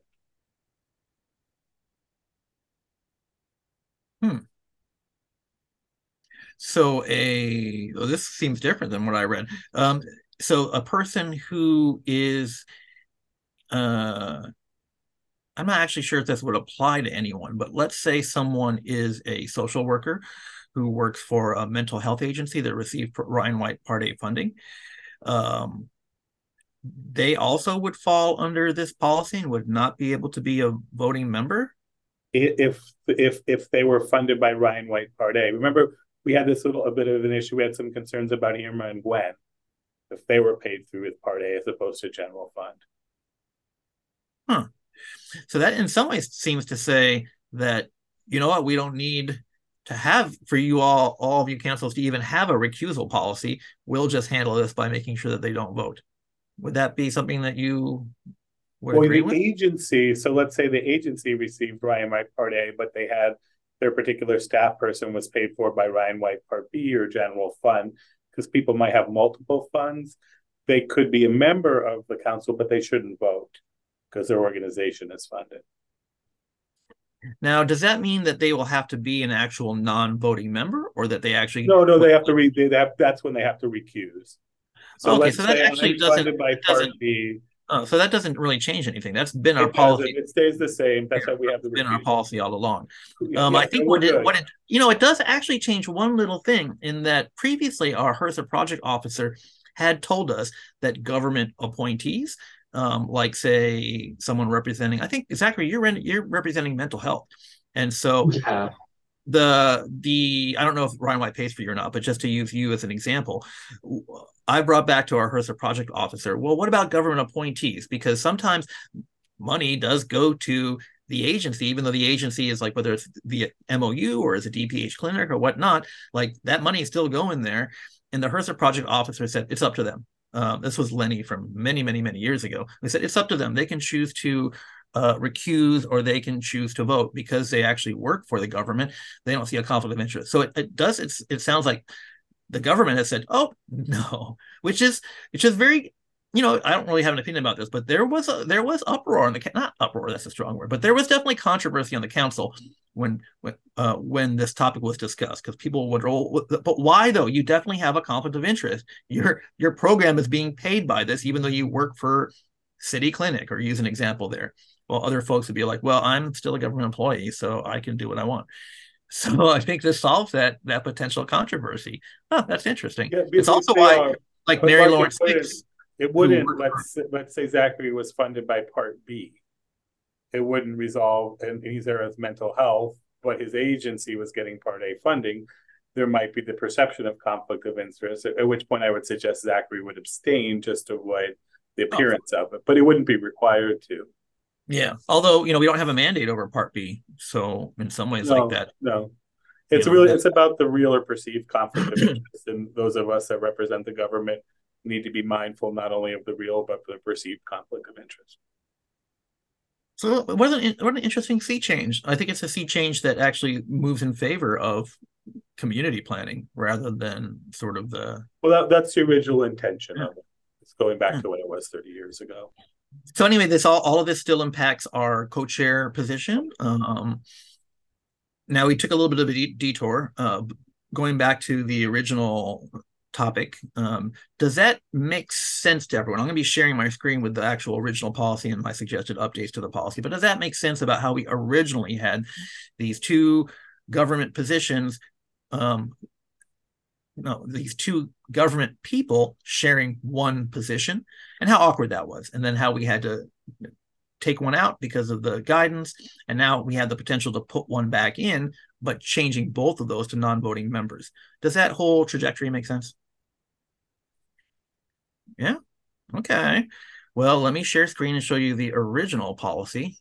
Speaker 3: So this seems different than what I read. So a person who is, I'm not actually sure if this would apply to anyone, but let's say someone is a social worker who works for a mental health agency that received Ryan White Part A funding. They also would fall under this policy and would not be able to be a voting member
Speaker 4: if they were funded by Ryan White Part A. Remember, we had a bit of an issue. We had some concerns about Irma and Gwen if they were paid through with Part A as opposed to general fund.
Speaker 3: So that in some ways seems to say that, we don't need to have for you all of you councils to even have a recusal policy. We'll just handle this by making sure that they don't vote. Would that be something that you would agree with?
Speaker 4: Agency, so let's say the agency received Ryan White Part A, but they had their particular staff person was paid for by Ryan White Part B or general fund, because people might have multiple funds. They could be a member of the council, but they shouldn't vote because their organization is funded.
Speaker 3: Now, does that mean that they will have to be an actual non-voting member, or that they actually?
Speaker 4: No, they have to that's when they have to recuse. So
Speaker 3: okay, so that actually doesn't. So that doesn't really change anything. That's been our policy.
Speaker 4: It stays the same. That's why we have
Speaker 3: been our policy all along.
Speaker 4: Yeah,
Speaker 3: I think it does actually change one little thing in that previously our HRSA project officer had told us that government appointees, like say someone representing, I think Zachary, you're representing mental health, and so
Speaker 6: yeah.
Speaker 3: I don't know if Ryan White pays for you or not, but just to use you as an example, I brought back to our HRSA project officer, well, what about government appointees? Because sometimes money does go to the agency, even though the agency is like, whether it's via MOU or as a DPH clinic or whatnot, like that money is still going there. And the HRSA project officer said, it's up to them. This was Lenny from many, many, many years ago. They said, it's up to them. They can choose to recuse or they can choose to vote because they actually work for the government. They don't see a conflict of interest. So it sounds like the government has said, oh, no, which is very, I don't really have an opinion about this, but there was uproar not uproar, that's a strong word, but there was definitely controversy on the council when this topic was discussed, because people would roll, but why though? You definitely have a conflict of interest. Your program is being paid by this, even though you work for city clinic, or use an example there. Well, other folks would be like, well, I'm still a government employee, so I can do what I want. So I think this solves that potential controversy. Oh, that's interesting. Yeah, it's also why, like Mary Lawrence Hicks,
Speaker 4: it wouldn't. Let's say Zachary was funded by Part B. it wouldn't resolve, and he's there as mental health, but his agency was getting Part A funding, there might be the perception of conflict of interest, at which point I would suggest Zachary would abstain just to avoid the appearance of it, but he wouldn't be required to.
Speaker 3: Yeah. Although, we don't have a mandate over Part B. So in some ways like that.
Speaker 4: No. It's about the real or perceived conflict of interest. And those of us that represent the government need to be mindful not only of the real, but the perceived conflict of interest.
Speaker 3: So what an interesting sea change. I think it's a sea change that actually moves in favor of community planning rather than sort of the...
Speaker 4: Well, that's the original intention of it. It's going back to what it was 30 years ago.
Speaker 3: So anyway, all of this still impacts our co-chair position. Now we took a little bit of a detour, going back to the original topic. Does that make sense to everyone? I'm going to be sharing my screen with the actual original policy and my suggested updates to the policy, but does that make sense about how we originally had these two government positions, these two government people sharing one position, and how awkward that was, and then how we had to take one out because of the guidance, and now we had the potential to put one back in, but changing both of those to non-voting members. Does that whole trajectory make sense? Yeah. Okay. Well, let me share screen and show you the original policy.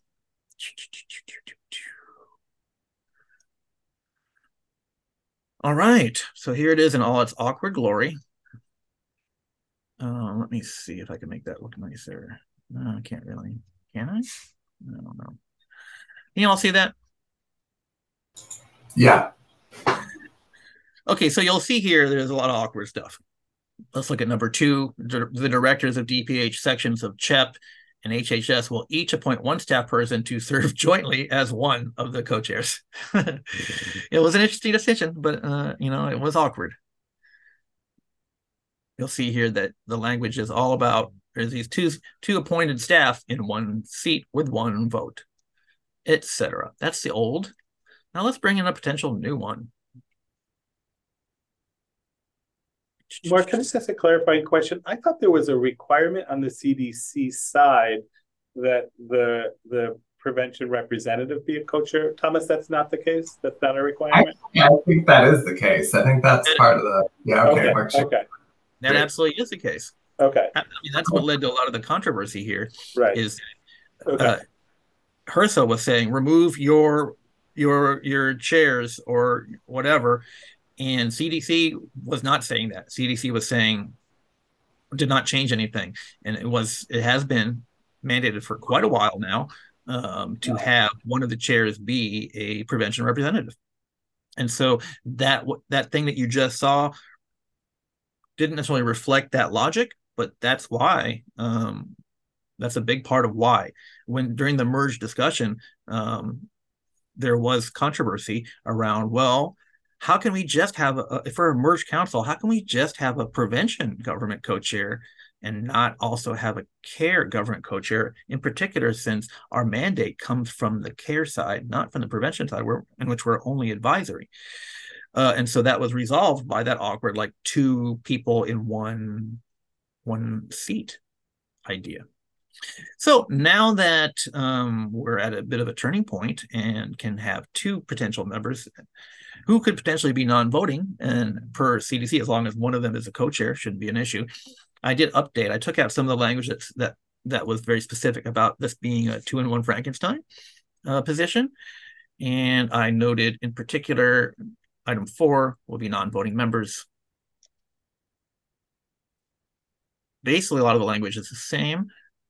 Speaker 3: All right. So here it is in all its awkward glory. Let me see if I can make that look nicer. No, I can't really. Can I? I don't know. Can you all see that?
Speaker 10: Yeah.
Speaker 3: Okay, so you'll see here there's a lot of awkward stuff. Let's look at number 2. The directors of DPH sections of CHEP and HHS will each appoint one staff person to serve jointly as one of the co-chairs. It was an interesting decision, but it was awkward. You'll see here that the language is all about there's these two appointed staff in one seat with one vote, etc. That's the old. Now let's bring in a potential new one.
Speaker 4: Mark, can I just ask a clarifying question? I thought there was a requirement on the CDC side that the prevention representative be a co-chair. Thomas, that's not the case? That's not a requirement?
Speaker 10: I think that is the case. I think that's part of the... Yeah, okay.
Speaker 4: Okay.
Speaker 3: That absolutely is the case.
Speaker 4: Okay.
Speaker 3: I mean, that's what led to a lot of the controversy here.
Speaker 4: Right.
Speaker 3: Is HRSA was saying, remove your chairs or whatever. And CDC was not saying that. CDC was saying, did not change anything. And it has been mandated for quite a while now to have one of the chairs be a prevention representative. And so that thing that you just saw didn't necessarily reflect that logic, but that's why, that's a big part of why. When during the merge discussion, there was controversy around, well, how can we just have for a merged council, how can we just have a prevention government co-chair and not also have a care government co-chair, in particular, since our mandate comes from the care side, not from the prevention side, in which we're only advisory. And so that was resolved by that awkward, like two people in one seat idea. So now that we're at a bit of a turning point and can have two potential members who could potentially be non-voting, and per CDC, as long as one of them is a co-chair, shouldn't be an issue. I did update. I took out some of the language that was very specific about this being a 2-in-1 Frankenstein position. And I noted in particular, item 4 will be non-voting members. Basically, a lot of the language is the same.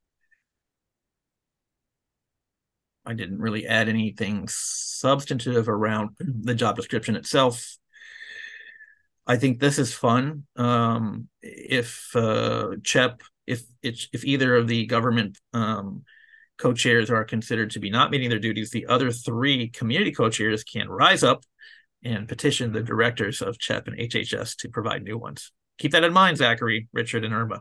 Speaker 3: I didn't really add anything substantive around the job description itself. I think this is fun. If CHEP, if either of the government co-chairs are considered to be not meeting their duties, the other 3 community co-chairs can rise up and petition the directors of CHEP and HHS to provide new ones. Keep that in mind, Zachary, Richard, and Irma.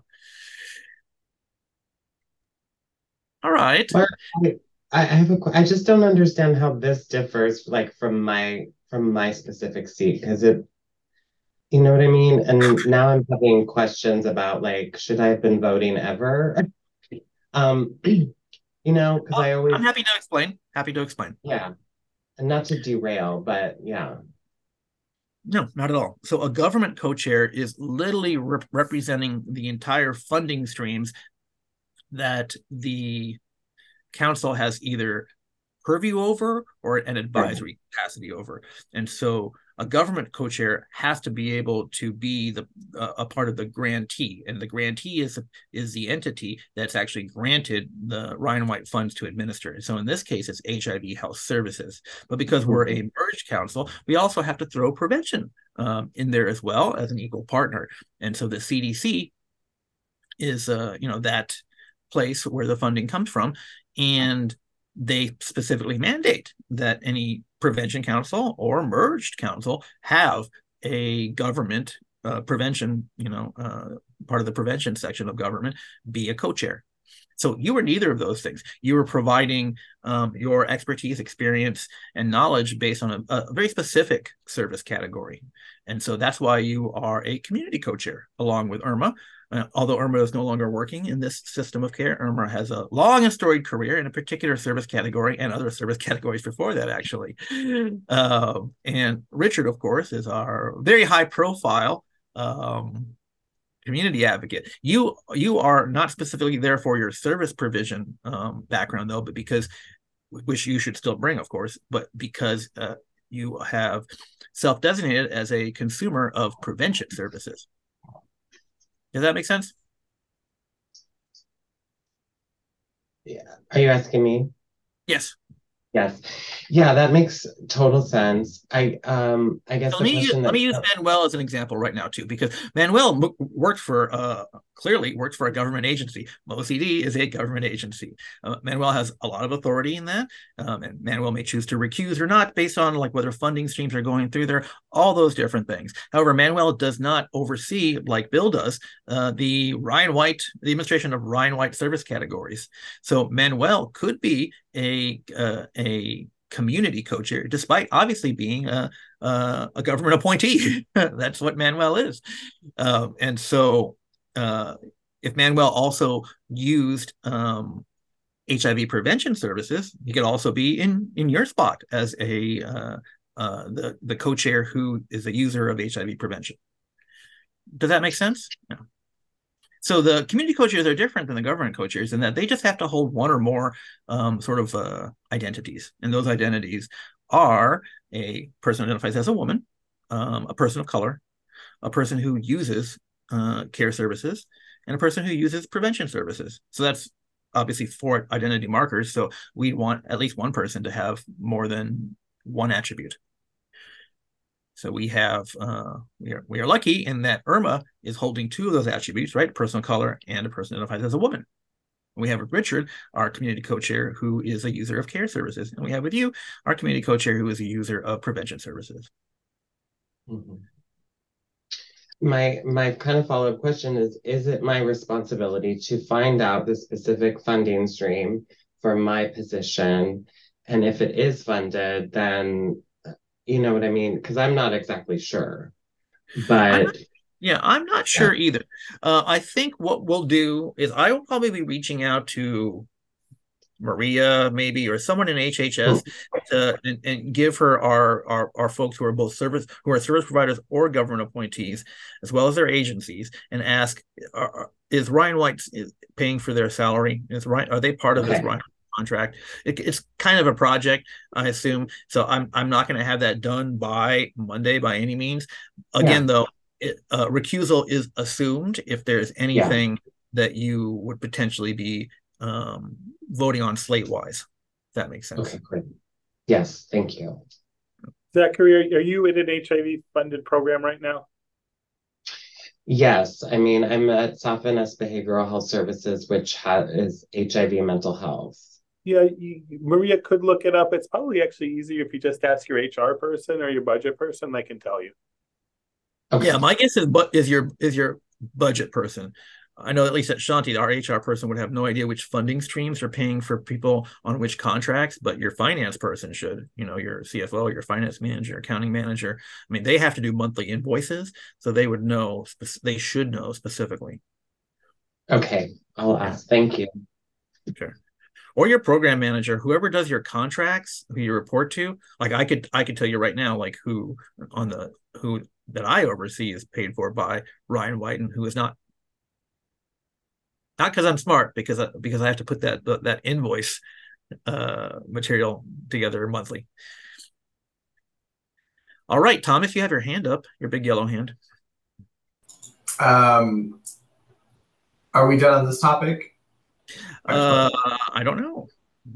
Speaker 3: All right.
Speaker 6: I just don't understand how this differs, like, from my specific seat, because you know what I mean? And now I'm having questions about, like, should I have been voting ever? You know, because I always,
Speaker 3: I'm happy to explain. Happy to explain.
Speaker 6: yeah, and not to derail, but yeah.
Speaker 3: No, not at all. So a government co-chair is literally representing the entire funding streams that the council has either purview over or an advisory capacity over. And so a government co-chair has to be able to be a part of the grantee, and the grantee is the entity that's actually granted the Ryan White funds to administer. So in this case, it's HIV Health Services. But because we're a merged council, we also have to throw prevention in there as well as an equal partner. And so the CDC is that place where the funding comes from, and they specifically mandate that any prevention council or merged council have a government prevention, part of the prevention section of government be a co-chair. So you were neither of those things. You were providing your expertise, experience, and knowledge based on a very specific service category. And so that's why you are a community co-chair along with Irma. Although Irma is no longer working in this system of care, Irma has a long and storied career in a particular service category and other service categories before that, actually. And Richard, of course, is our very high profile community advocate. You are not specifically there for your service provision background, though, but because, which you should still bring, of course, but because you have self-designated as a consumer of prevention services. Does that make sense?
Speaker 6: Yeah. Are you asking me?
Speaker 3: Yes.
Speaker 6: Yes. Yeah, that makes total sense. I guess
Speaker 3: so let me use Manuel as an example right now too, because Manuel worked for clearly worked for a government agency. MoCD is a government agency. Manuel has a lot of authority in that, and Manuel may choose to recuse or not based on like whether funding streams are going through there, all those different things. However, Manuel does not oversee, like Bill does, the administration of Ryan White service categories. So Manuel could be a community co-chair, despite obviously being a government appointee. That's what Manuel is. And so if Manuel also used HIV prevention services, he could also be in your spot as the co-chair who is a user of HIV prevention. Does that make sense? Yeah. So the community co-chairs are different than the government co-chairs in that they just have to hold one or more identities. And those identities are a person who identifies as a woman, a person of color, a person who uses care services, and a person who uses prevention services. So that's obviously 4 identity markers. So we want at least one person to have more than one attribute. So we have, we are lucky in that Irma is holding 2 of those attributes, right? A person of color and a person identified as a woman. We have with Richard, our community co-chair, who is a user of care services. And we have with you, our community co-chair, who is a user of prevention services.
Speaker 6: Mm-hmm. My kind of follow-up question is it my responsibility to find out the specific funding stream for my position? And if it is funded, then you know what I mean? Because I'm not exactly sure. But
Speaker 3: I'm not sure either. I think what we'll do is I will probably be reaching out to Maria, maybe, or someone in HHS and give her our folks who are service providers or government appointees, as well as their agencies, and ask: is Ryan White paying for their salary? Are they part of this Ryan contract? It's kind of a project, I assume. So I'm not going to have that done by Monday by any means. Again, though, recusal is assumed if there's anything that you would potentially be voting on slate-wise. If that makes sense.
Speaker 6: Okay, great. Yes, thank you.
Speaker 4: Zachary, are you in an HIV-funded program right now?
Speaker 6: Yes, I mean, I'm at Sophinis Behavioral Health Services, which is HIV mental health.
Speaker 4: Yeah, Maria could look it up. It's probably actually easier if you just ask your HR person or your budget person. They can tell you.
Speaker 3: Okay. Yeah, my guess is your budget person. I know at least at Shanti, our HR person would have no idea which funding streams are paying for people on which contracts, but your finance person should. Your CFO, your finance manager, accounting manager. I mean, they have to do monthly invoices, so they would know. They should know specifically.
Speaker 6: Okay, I'll ask. Thank you.
Speaker 3: Sure. or your program manager, whoever does your contracts, who you report to. Like I could tell you right now, like who that I oversee is paid for by Ryan White and who is not. Not because I'm smart, because I have to put that invoice material together monthly. All right, Thomas, you have your hand up, your big yellow hand.
Speaker 10: Are we done on this topic?
Speaker 3: I don't know.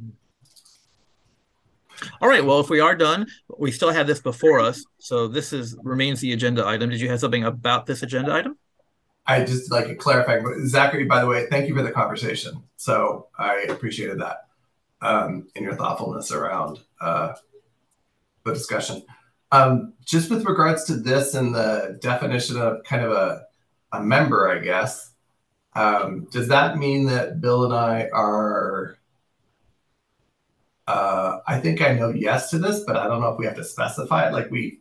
Speaker 3: All right, well, if we are done, we still have this before us, so this remains the agenda item. Did you have something about this agenda item?
Speaker 10: I just like to clarify, Zachary, by the way, thank you for the conversation. So I appreciated that and your thoughtfulness around the discussion. Just with regards to this and the definition of kind of a member, I guess, does that mean that Bill and I are, I think I know yes to this, but I don't know if we have to specify it. Like we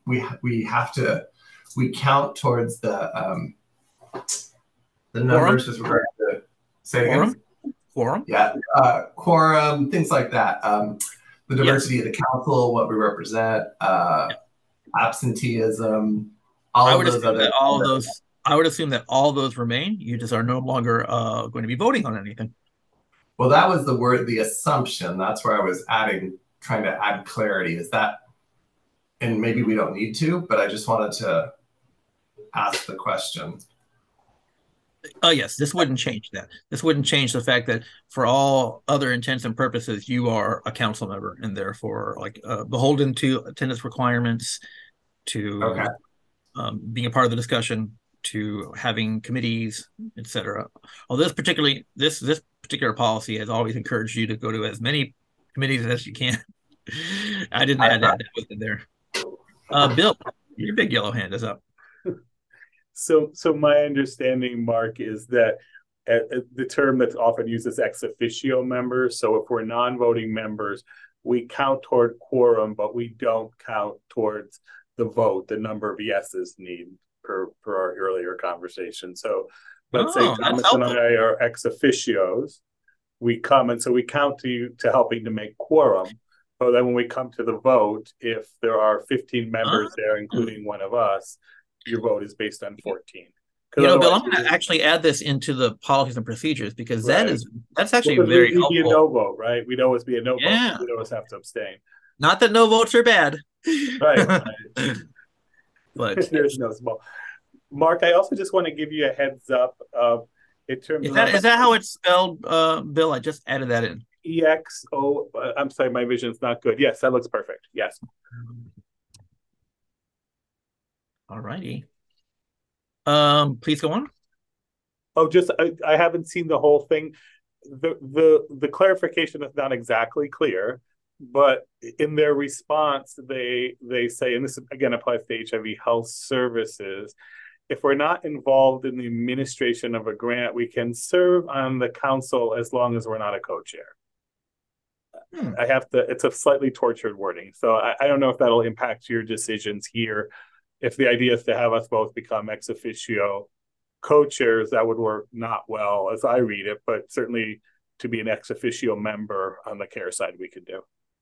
Speaker 10: count towards the numbers with regard to
Speaker 3: quorum,
Speaker 10: yeah, quorum, things like that. The diversity of the council, what we represent, absenteeism, I would assume
Speaker 3: that all those remain. You just are no longer going to be voting on anything.
Speaker 10: Well, that was the assumption. That's where I was trying to add clarity. Is that, and maybe we don't need to, but I just wanted to ask the question.
Speaker 3: Yes, this wouldn't change that. This wouldn't change the fact that for all other intents and purposes, you are a council member and therefore like beholden to attendance requirements, to being a part of the discussion, to having committees, etc. Well, this particular policy has always encouraged you to go to as many committees as you can. I didn't add that in there. Bill, your big yellow hand is up.
Speaker 4: So my understanding, Mark, is that the term that's often used is ex officio members. So if we're non-voting members, we count toward quorum, but we don't count towards the vote, the number of yeses needed per our earlier conversation. So let's say Thomas and I are ex officios. We come, and so we count to helping to make quorum. But then when we come to the vote, if there are 15 members there, including one of us, your vote is based on 14.
Speaker 3: Bill, I'm going to actually add this into the policies and procedures because that's actually very helpful.
Speaker 4: We'd be a no vote, right? We'd always be a no vote. We'd always have to abstain.
Speaker 3: Not that no votes are bad.
Speaker 4: Right.
Speaker 3: But
Speaker 4: there's no small. Mark, I also just want to give you a heads up in terms
Speaker 3: is that how it's spelled, Bill? I just added that in.
Speaker 4: EXO. I'm sorry, my vision's not good. Yes, that looks perfect. Yes.
Speaker 3: All righty. Please go on.
Speaker 4: Oh, just I haven't seen the whole thing. The clarification is not exactly clear, but in their response, they say, and this again applies to HIV health services, if we're not involved in the administration of a grant, we can serve on the council as long as we're not a co-chair. It's a slightly tortured wording. So I don't know if that'll impact your decisions here. If the idea is to have us both become ex officio co-chairs, that would work not well as I read it, but certainly to be an ex officio member on the care side, we could do.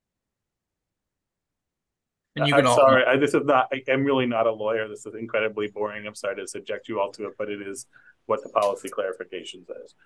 Speaker 4: And I'm sorry, I'm really not a lawyer. This is incredibly boring. I'm sorry to subject you all to it, but it is what the policy clarification says.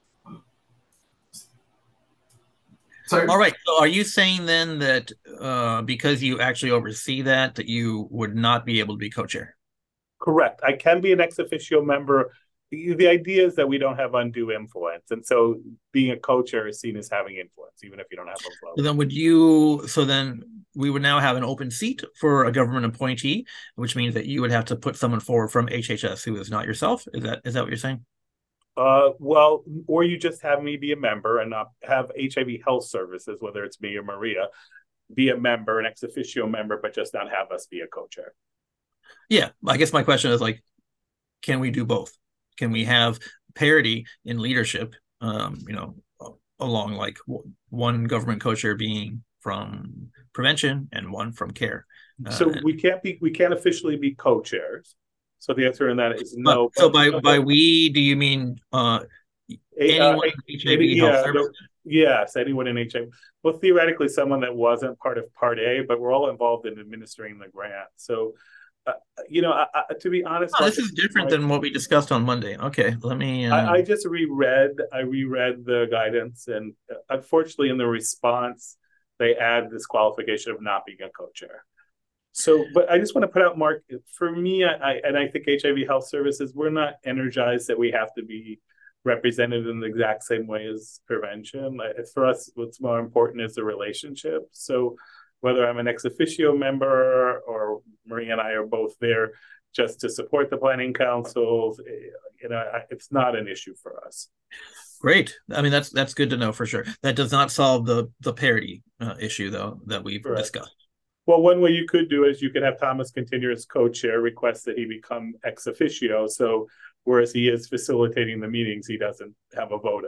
Speaker 3: Sorry. All right. So are you saying then that because you actually oversee that you would not be able to be co-chair?
Speaker 4: Correct. I can be an ex officio member. The idea is that we don't have undue influence. And so being a co-chair is seen as having influence, even if you don't have those levels.
Speaker 3: So then we would now have an open seat for a government appointee, which means that you would have to put someone forward from HHS who is not yourself. Is that what you're saying?
Speaker 4: Well, or you just have me be a member and not have HIV health services, whether it's me or Maria, be a member, an ex officio member, but just not have us be a co-chair.
Speaker 3: Yeah, I guess my question is like, can we do both? Can we have parity in leadership? Along like one government co-chair being from prevention and one from care.
Speaker 4: So we can't officially be co-chairs. So the answer in that is no.
Speaker 3: So by we, do you mean anyone HIV health services?
Speaker 4: Yes, anyone in HIV. Well, theoretically, someone that wasn't part of Part A, but we're all involved in administering the grant. So, uh, to be honest,
Speaker 3: Oh,
Speaker 4: Mark,
Speaker 3: this is different than what we discussed on Monday. Okay, let me.
Speaker 4: I just reread the guidance, and unfortunately, in the response, they add this qualification of not being a co-chair. So, but I just want to put out, Mark, for me, I think HIV Health Services, we're not energized that we have to be represented in the exact same way as prevention. For us, what's more important is the relationship. So, whether I'm an ex officio member or Maria and I are both there just to support the planning councils, it's not an issue for us.
Speaker 3: Great. I mean, that's good to know for sure. That does not solve the parity issue though that we've discussed.
Speaker 4: Well, one way you could do is you could have Thomas continue as co-chair, request that he become ex officio. So whereas he is facilitating the meetings, he doesn't have a vote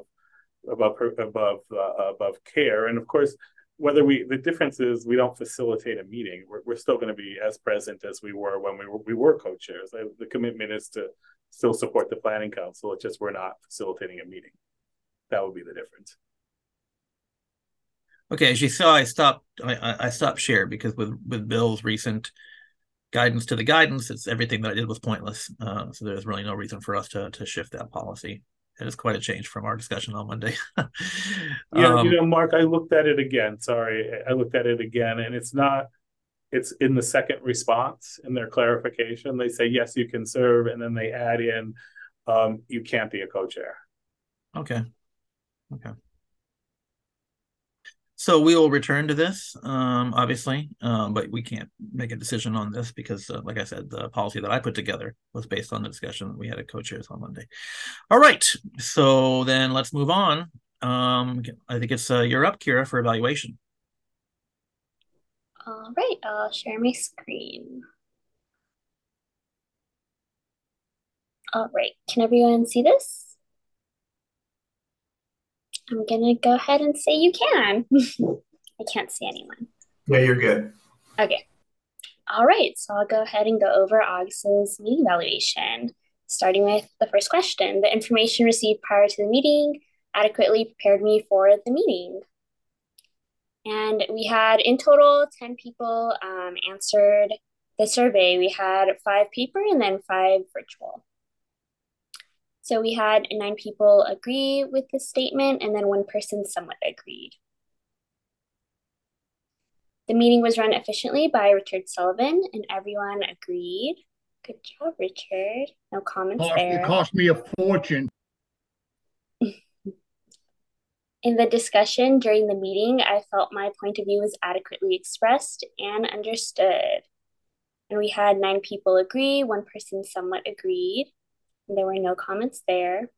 Speaker 4: above care. And of course, the difference is we don't facilitate a meeting. We're still going to be as present as we were when we were co-chairs. The commitment is to still support the planning council. It's just we're not facilitating a meeting. That would be the difference.
Speaker 3: Okay, as you saw, I stopped share because with Bill's recent guidance to the guidance, it's everything that I did was pointless. So there's really no reason for us to shift that policy. It is quite a change from our discussion on Monday.
Speaker 4: Mark, I looked at it again. Sorry, I looked at it again, and it's in the second response in their clarification. They say, yes, you can serve, and then they add in, you can't be a co-chair.
Speaker 3: Okay. So we will return to this, obviously, but we can't make a decision on this because, like I said, the policy that I put together was based on the discussion we had at co-chairs on Monday. All right, so then let's move on. I think it's you're up, Kira, for evaluation.
Speaker 1: All right, I'll share my screen. All right, can everyone see this? I'm gonna go ahead and say you can. I can't see anyone.
Speaker 10: Yeah, you're good.
Speaker 1: Okay. All right, so I'll go ahead and go over August's meeting evaluation, starting with the first question. The information received prior to the meeting adequately prepared me for the meeting. And we had in total 10 people answered the survey. We had 5 paper and then 5 virtual. So we had 9 people agree with the statement and then 1 person somewhat agreed. The meeting was run efficiently by Richard Sullivan and everyone agreed. Good job, Richard. No comments there.
Speaker 9: It cost me a fortune.
Speaker 1: In the discussion during the meeting, I felt my point of view was adequately expressed and understood. And we had 9 people agree, 1 person somewhat agreed. And there were no comments there.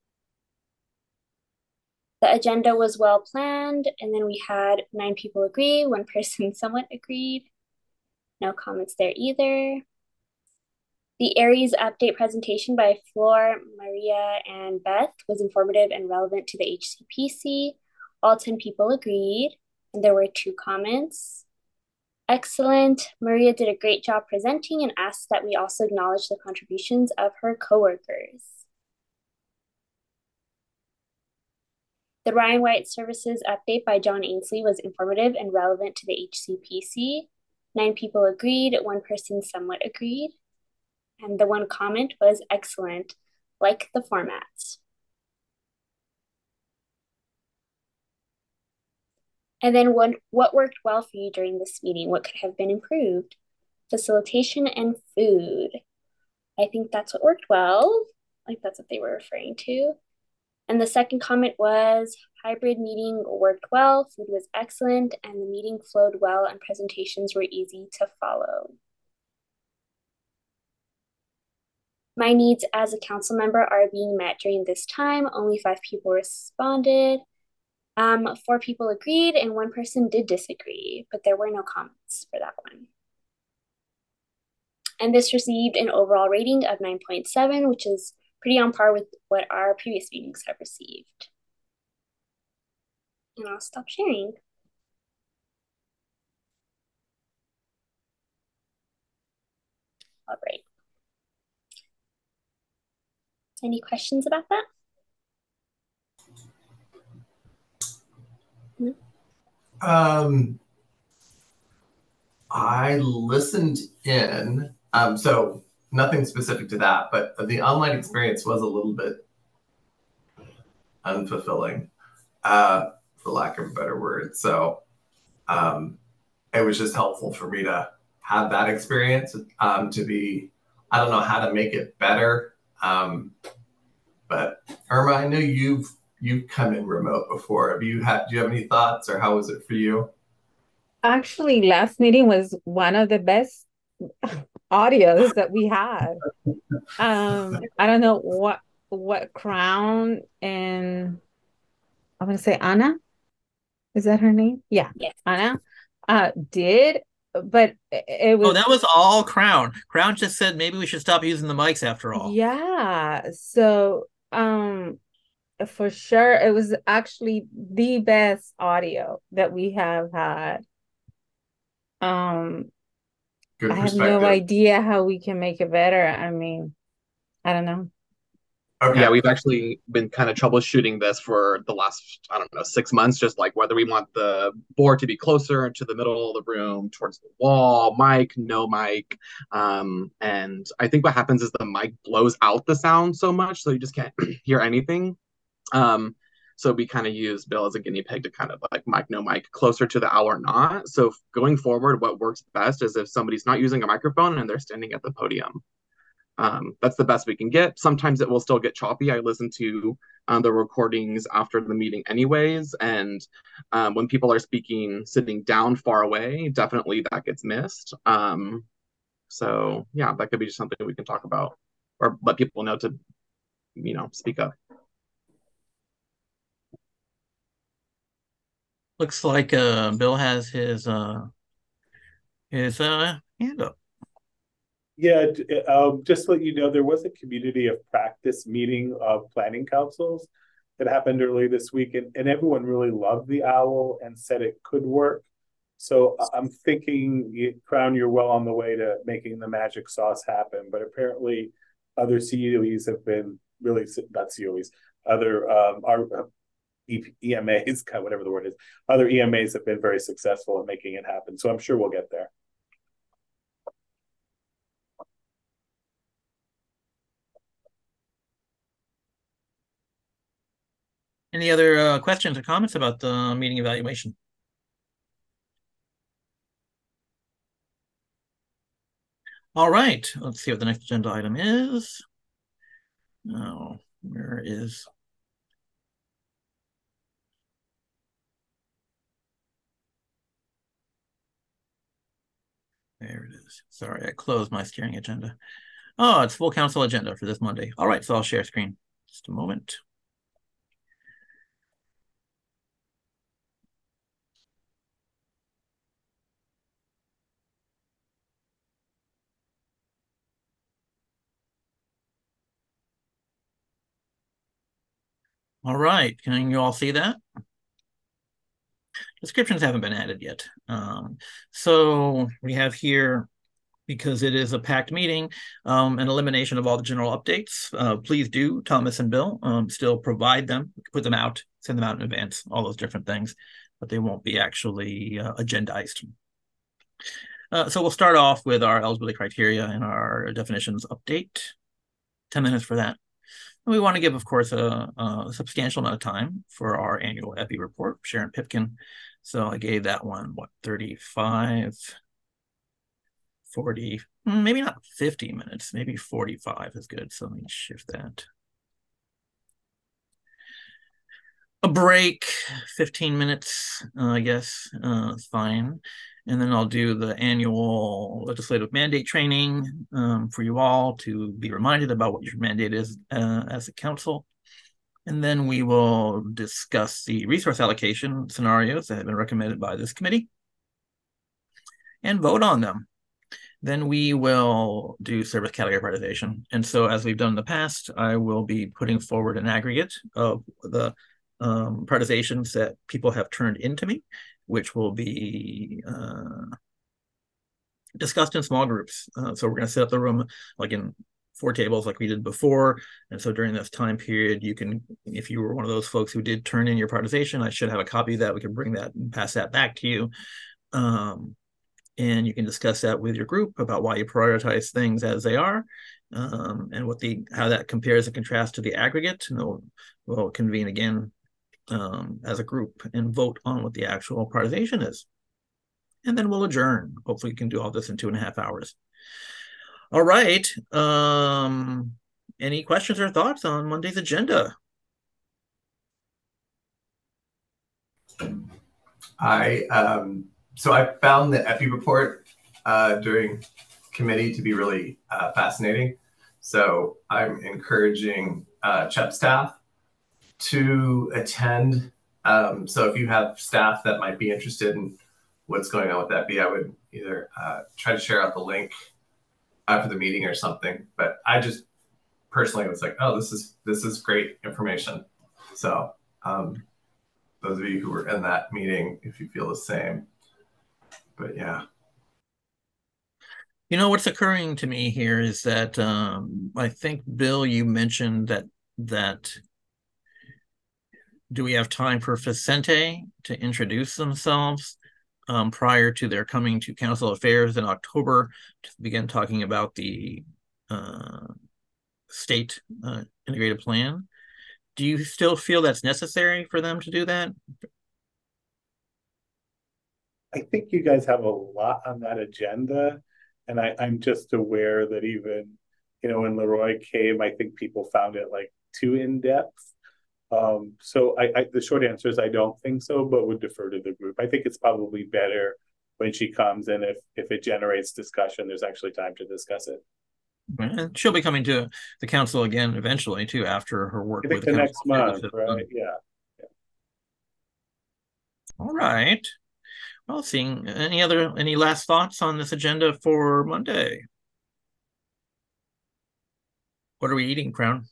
Speaker 1: The agenda was well planned, and then we had 9 people agree, 1 person somewhat agreed. No comments there either. The Aries update presentation by Flor, Maria, and Beth was informative and relevant to the HCPC. All 10 people agreed, and there were 2 comments. Excellent. Maria did a great job presenting and asked that we also acknowledge the contributions of her coworkers. The Ryan White Services update by John Ainsley was informative and relevant to the HCPC. 9 people agreed, 1 person somewhat agreed. And the 1 comment was excellent, like the formats. And then what worked well for you during this meeting? What could have been improved? Facilitation and food. I think that's what worked well. Like that's what they were referring to. And the second comment was hybrid meeting worked well, food was excellent, and the meeting flowed well and presentations were easy to follow. My needs as a council member are being met during this time. Only 5 people responded. 4 people agreed and 1 person did disagree, but there were no comments for that one. And this received an overall rating of 9.7, which is pretty on par with what our previous meetings have received. And I'll stop sharing. All right. Any questions about that?
Speaker 10: I listened in, so nothing specific to that, but the online experience was a little bit unfulfilling, for lack of a better word. So it was just helpful for me to have that experience, to be, I don't know how to make it better. But Irma, I know you've come in remote before. Do you have any thoughts, or how was it for you?
Speaker 7: Actually, last meeting was one of the best audios that we had. I don't know what Crown and I'm gonna say Anna. Is that her name? Yeah,
Speaker 1: Yes.
Speaker 7: Anna did, but it
Speaker 3: Oh,
Speaker 7: was,
Speaker 3: that was all Crown. Crown just said maybe we should stop using the mics after all.
Speaker 7: yeah. So for sure it was actually the best audio that we have had.
Speaker 10: Good
Speaker 7: I have no
Speaker 10: perspective.
Speaker 7: idea how we can make it better. I mean, I don't know.
Speaker 10: Okay.
Speaker 2: Yeah, we've actually been kind of troubleshooting this for the last, I don't know, 6 months, just like whether we want the board to be closer to the middle of the room, towards the wall, mic, no mic. And I think what happens is the mic blows out the sound so much, so you just can't hear anything. So we kind of use Bill as a guinea pig to kind of like mic, no mic, closer to the hour not. So going forward, what works best is if somebody's not using a microphone and they're standing at the podium. That's the best we can get. Sometimes it will still get choppy. I listen to the recordings after the meeting anyways, and when people are speaking sitting down far away, definitely that gets missed. So yeah, that could be just something we can talk about or let people know to, speak up.
Speaker 3: Looks like Bill has his hand up.
Speaker 4: Yeah, just to let you know, there was a community of practice meeting of planning councils that happened early this week, and everyone really loved the owl and said it could work. So I'm thinking, Crown, you're well on the way to making the magic sauce happen. But apparently, other COEs have been really, not COEs, other our EMAs, kind of whatever the word is, other EMAs have been very successful in making it happen. So I'm sure we'll get there.
Speaker 3: Any other questions or comments about the meeting evaluation? All right, let's see what the next agenda item is. Oh, where is... There it is. Sorry, I closed my steering agenda. Oh, it's full council agenda for this Monday. All right, so I'll share screen. Just a moment. All right, can you all see that? Descriptions haven't been added yet. So we have here, because it is a packed meeting, an elimination of all the general updates. Please do, Thomas and Bill, still provide them, put them out, send them out in advance, all those different things, but they won't be actually agendized. So we'll start off with our eligibility criteria and our definitions update. 10 minutes for that. We want to give, of course, a substantial amount of time for our annual EPI report, Sharon Pipkin. So I gave that one, 35, 40, maybe not 50 minutes, maybe 45 is good. So let me shift that. A break, 15 minutes, I guess, is fine. And then I'll do the annual legislative mandate training for you all to be reminded about what your mandate is as a council. And then we will discuss the resource allocation scenarios that have been recommended by this committee and vote on them. Then we will do service category prioritization. And so as we've done in the past, I will be putting forward an aggregate of the prioritizations that people have turned into me, which will be discussed in small groups. So we're going to set up the room like in 4 tables like we did before. And so during this time period, you can, if you were one of those folks who did turn in your prioritization, I should have a copy of that. We can bring that and pass that back to you. And you can discuss that with your group about why you prioritize things as they are, and how that compares and contrasts to the aggregate. And we'll convene again as a group and vote on what the actual prioritization is. And then we'll adjourn. Hopefully we can do all this in 2.5 hours. All right. Any questions or thoughts on Monday's agenda?
Speaker 10: So I found the EPI report during committee to be really fascinating. So I'm encouraging CHEP staff to attend. So if you have staff that might be interested in what's going on with EPI, I would either try to share out the link after the meeting or something. But I just personally was like, oh, this is great information. So those of you who were in that meeting, if you feel the same. But yeah.
Speaker 3: You know, what's occurring to me here is that I think, Bill, you mentioned that do we have time for Vicente to introduce themselves prior to their coming to Council Affairs in October to begin talking about the state integrated plan? Do you still feel that's necessary for them to do that?
Speaker 4: I think you guys have a lot on that agenda, and I'm just aware that even, when Leroy came, I think people found it like too in-depth. So the short answer is I don't think so, but would defer to the group. I think it's probably better when she comes, and if it generates discussion, there's actually time to discuss it.
Speaker 3: And she'll be coming to the council again eventually too, after her work with the
Speaker 4: next month, right? Yeah.
Speaker 3: All right. Well, seeing any last thoughts on this agenda for Monday? What are we eating, Crown?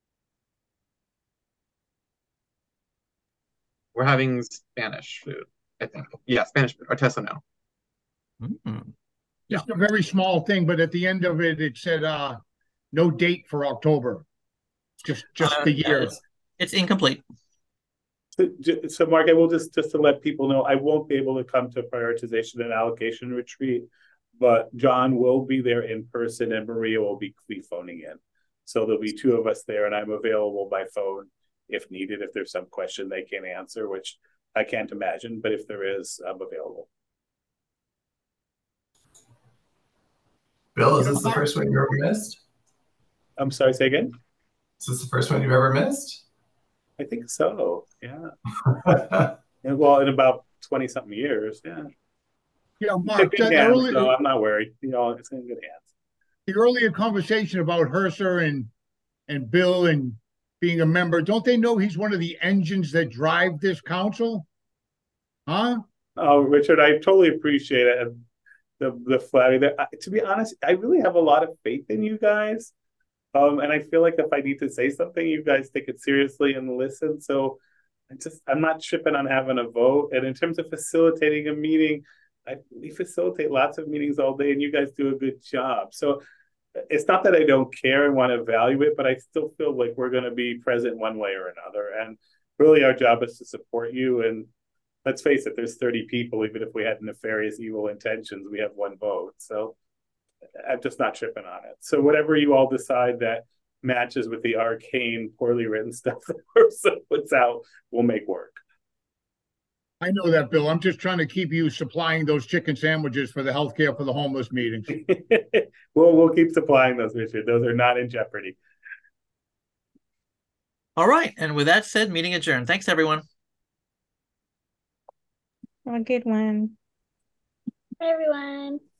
Speaker 2: We're having Spanish food, I think. Yeah, Spanish food. Artesano.
Speaker 3: Mm-hmm.
Speaker 9: Just a very small thing, but at the end of it, it said no date for October. Just the year.
Speaker 3: It's incomplete.
Speaker 4: So Mark, I will just to let people know, I won't be able to come to prioritization and allocation retreat, but John will be there in person and Maria will be phoning in. So there'll be 2 of us there, and I'm available by phone if needed, if there's some question they can't answer, which I can't imagine, but if there is, I'm available.
Speaker 10: Bill, is this the first one you ever missed?
Speaker 4: I'm sorry, say again?
Speaker 10: Is this the first one you've ever missed?
Speaker 4: I think so, yeah. Well, in about 20-something years, yeah.
Speaker 9: Mark,
Speaker 4: no, I'm not worried. It's in good hands.
Speaker 9: The earlier conversation about Hersser and Bill and being a member, don't they know he's one of the engines that drive this council? Huh?
Speaker 4: Oh, Richard, I totally appreciate it. The flattery. To be honest, I really have a lot of faith in you guys. And I feel like if I need to say something, you guys take it seriously and listen. So I'm not tripping on having a vote. And in terms of facilitating a meeting, we facilitate lots of meetings all day and you guys do a good job. So it's not that I don't care and want to evaluate, but I still feel like we're going to be present one way or another. And really our job is to support you. And let's face it, there's 30 people. Even if we had nefarious, evil intentions, we have 1 vote. So I'm just not tripping on it. So whatever you all decide that matches with the arcane, poorly written stuff that Ursa puts out, we'll make work.
Speaker 9: I know that, Bill. I'm just trying to keep you supplying those chicken sandwiches for the healthcare for the homeless meetings.
Speaker 4: We'll keep supplying those, Richard. Those are not in jeopardy.
Speaker 3: All right. And with that said, meeting adjourned. Thanks, everyone.
Speaker 7: Have a good one.
Speaker 1: Bye, everyone.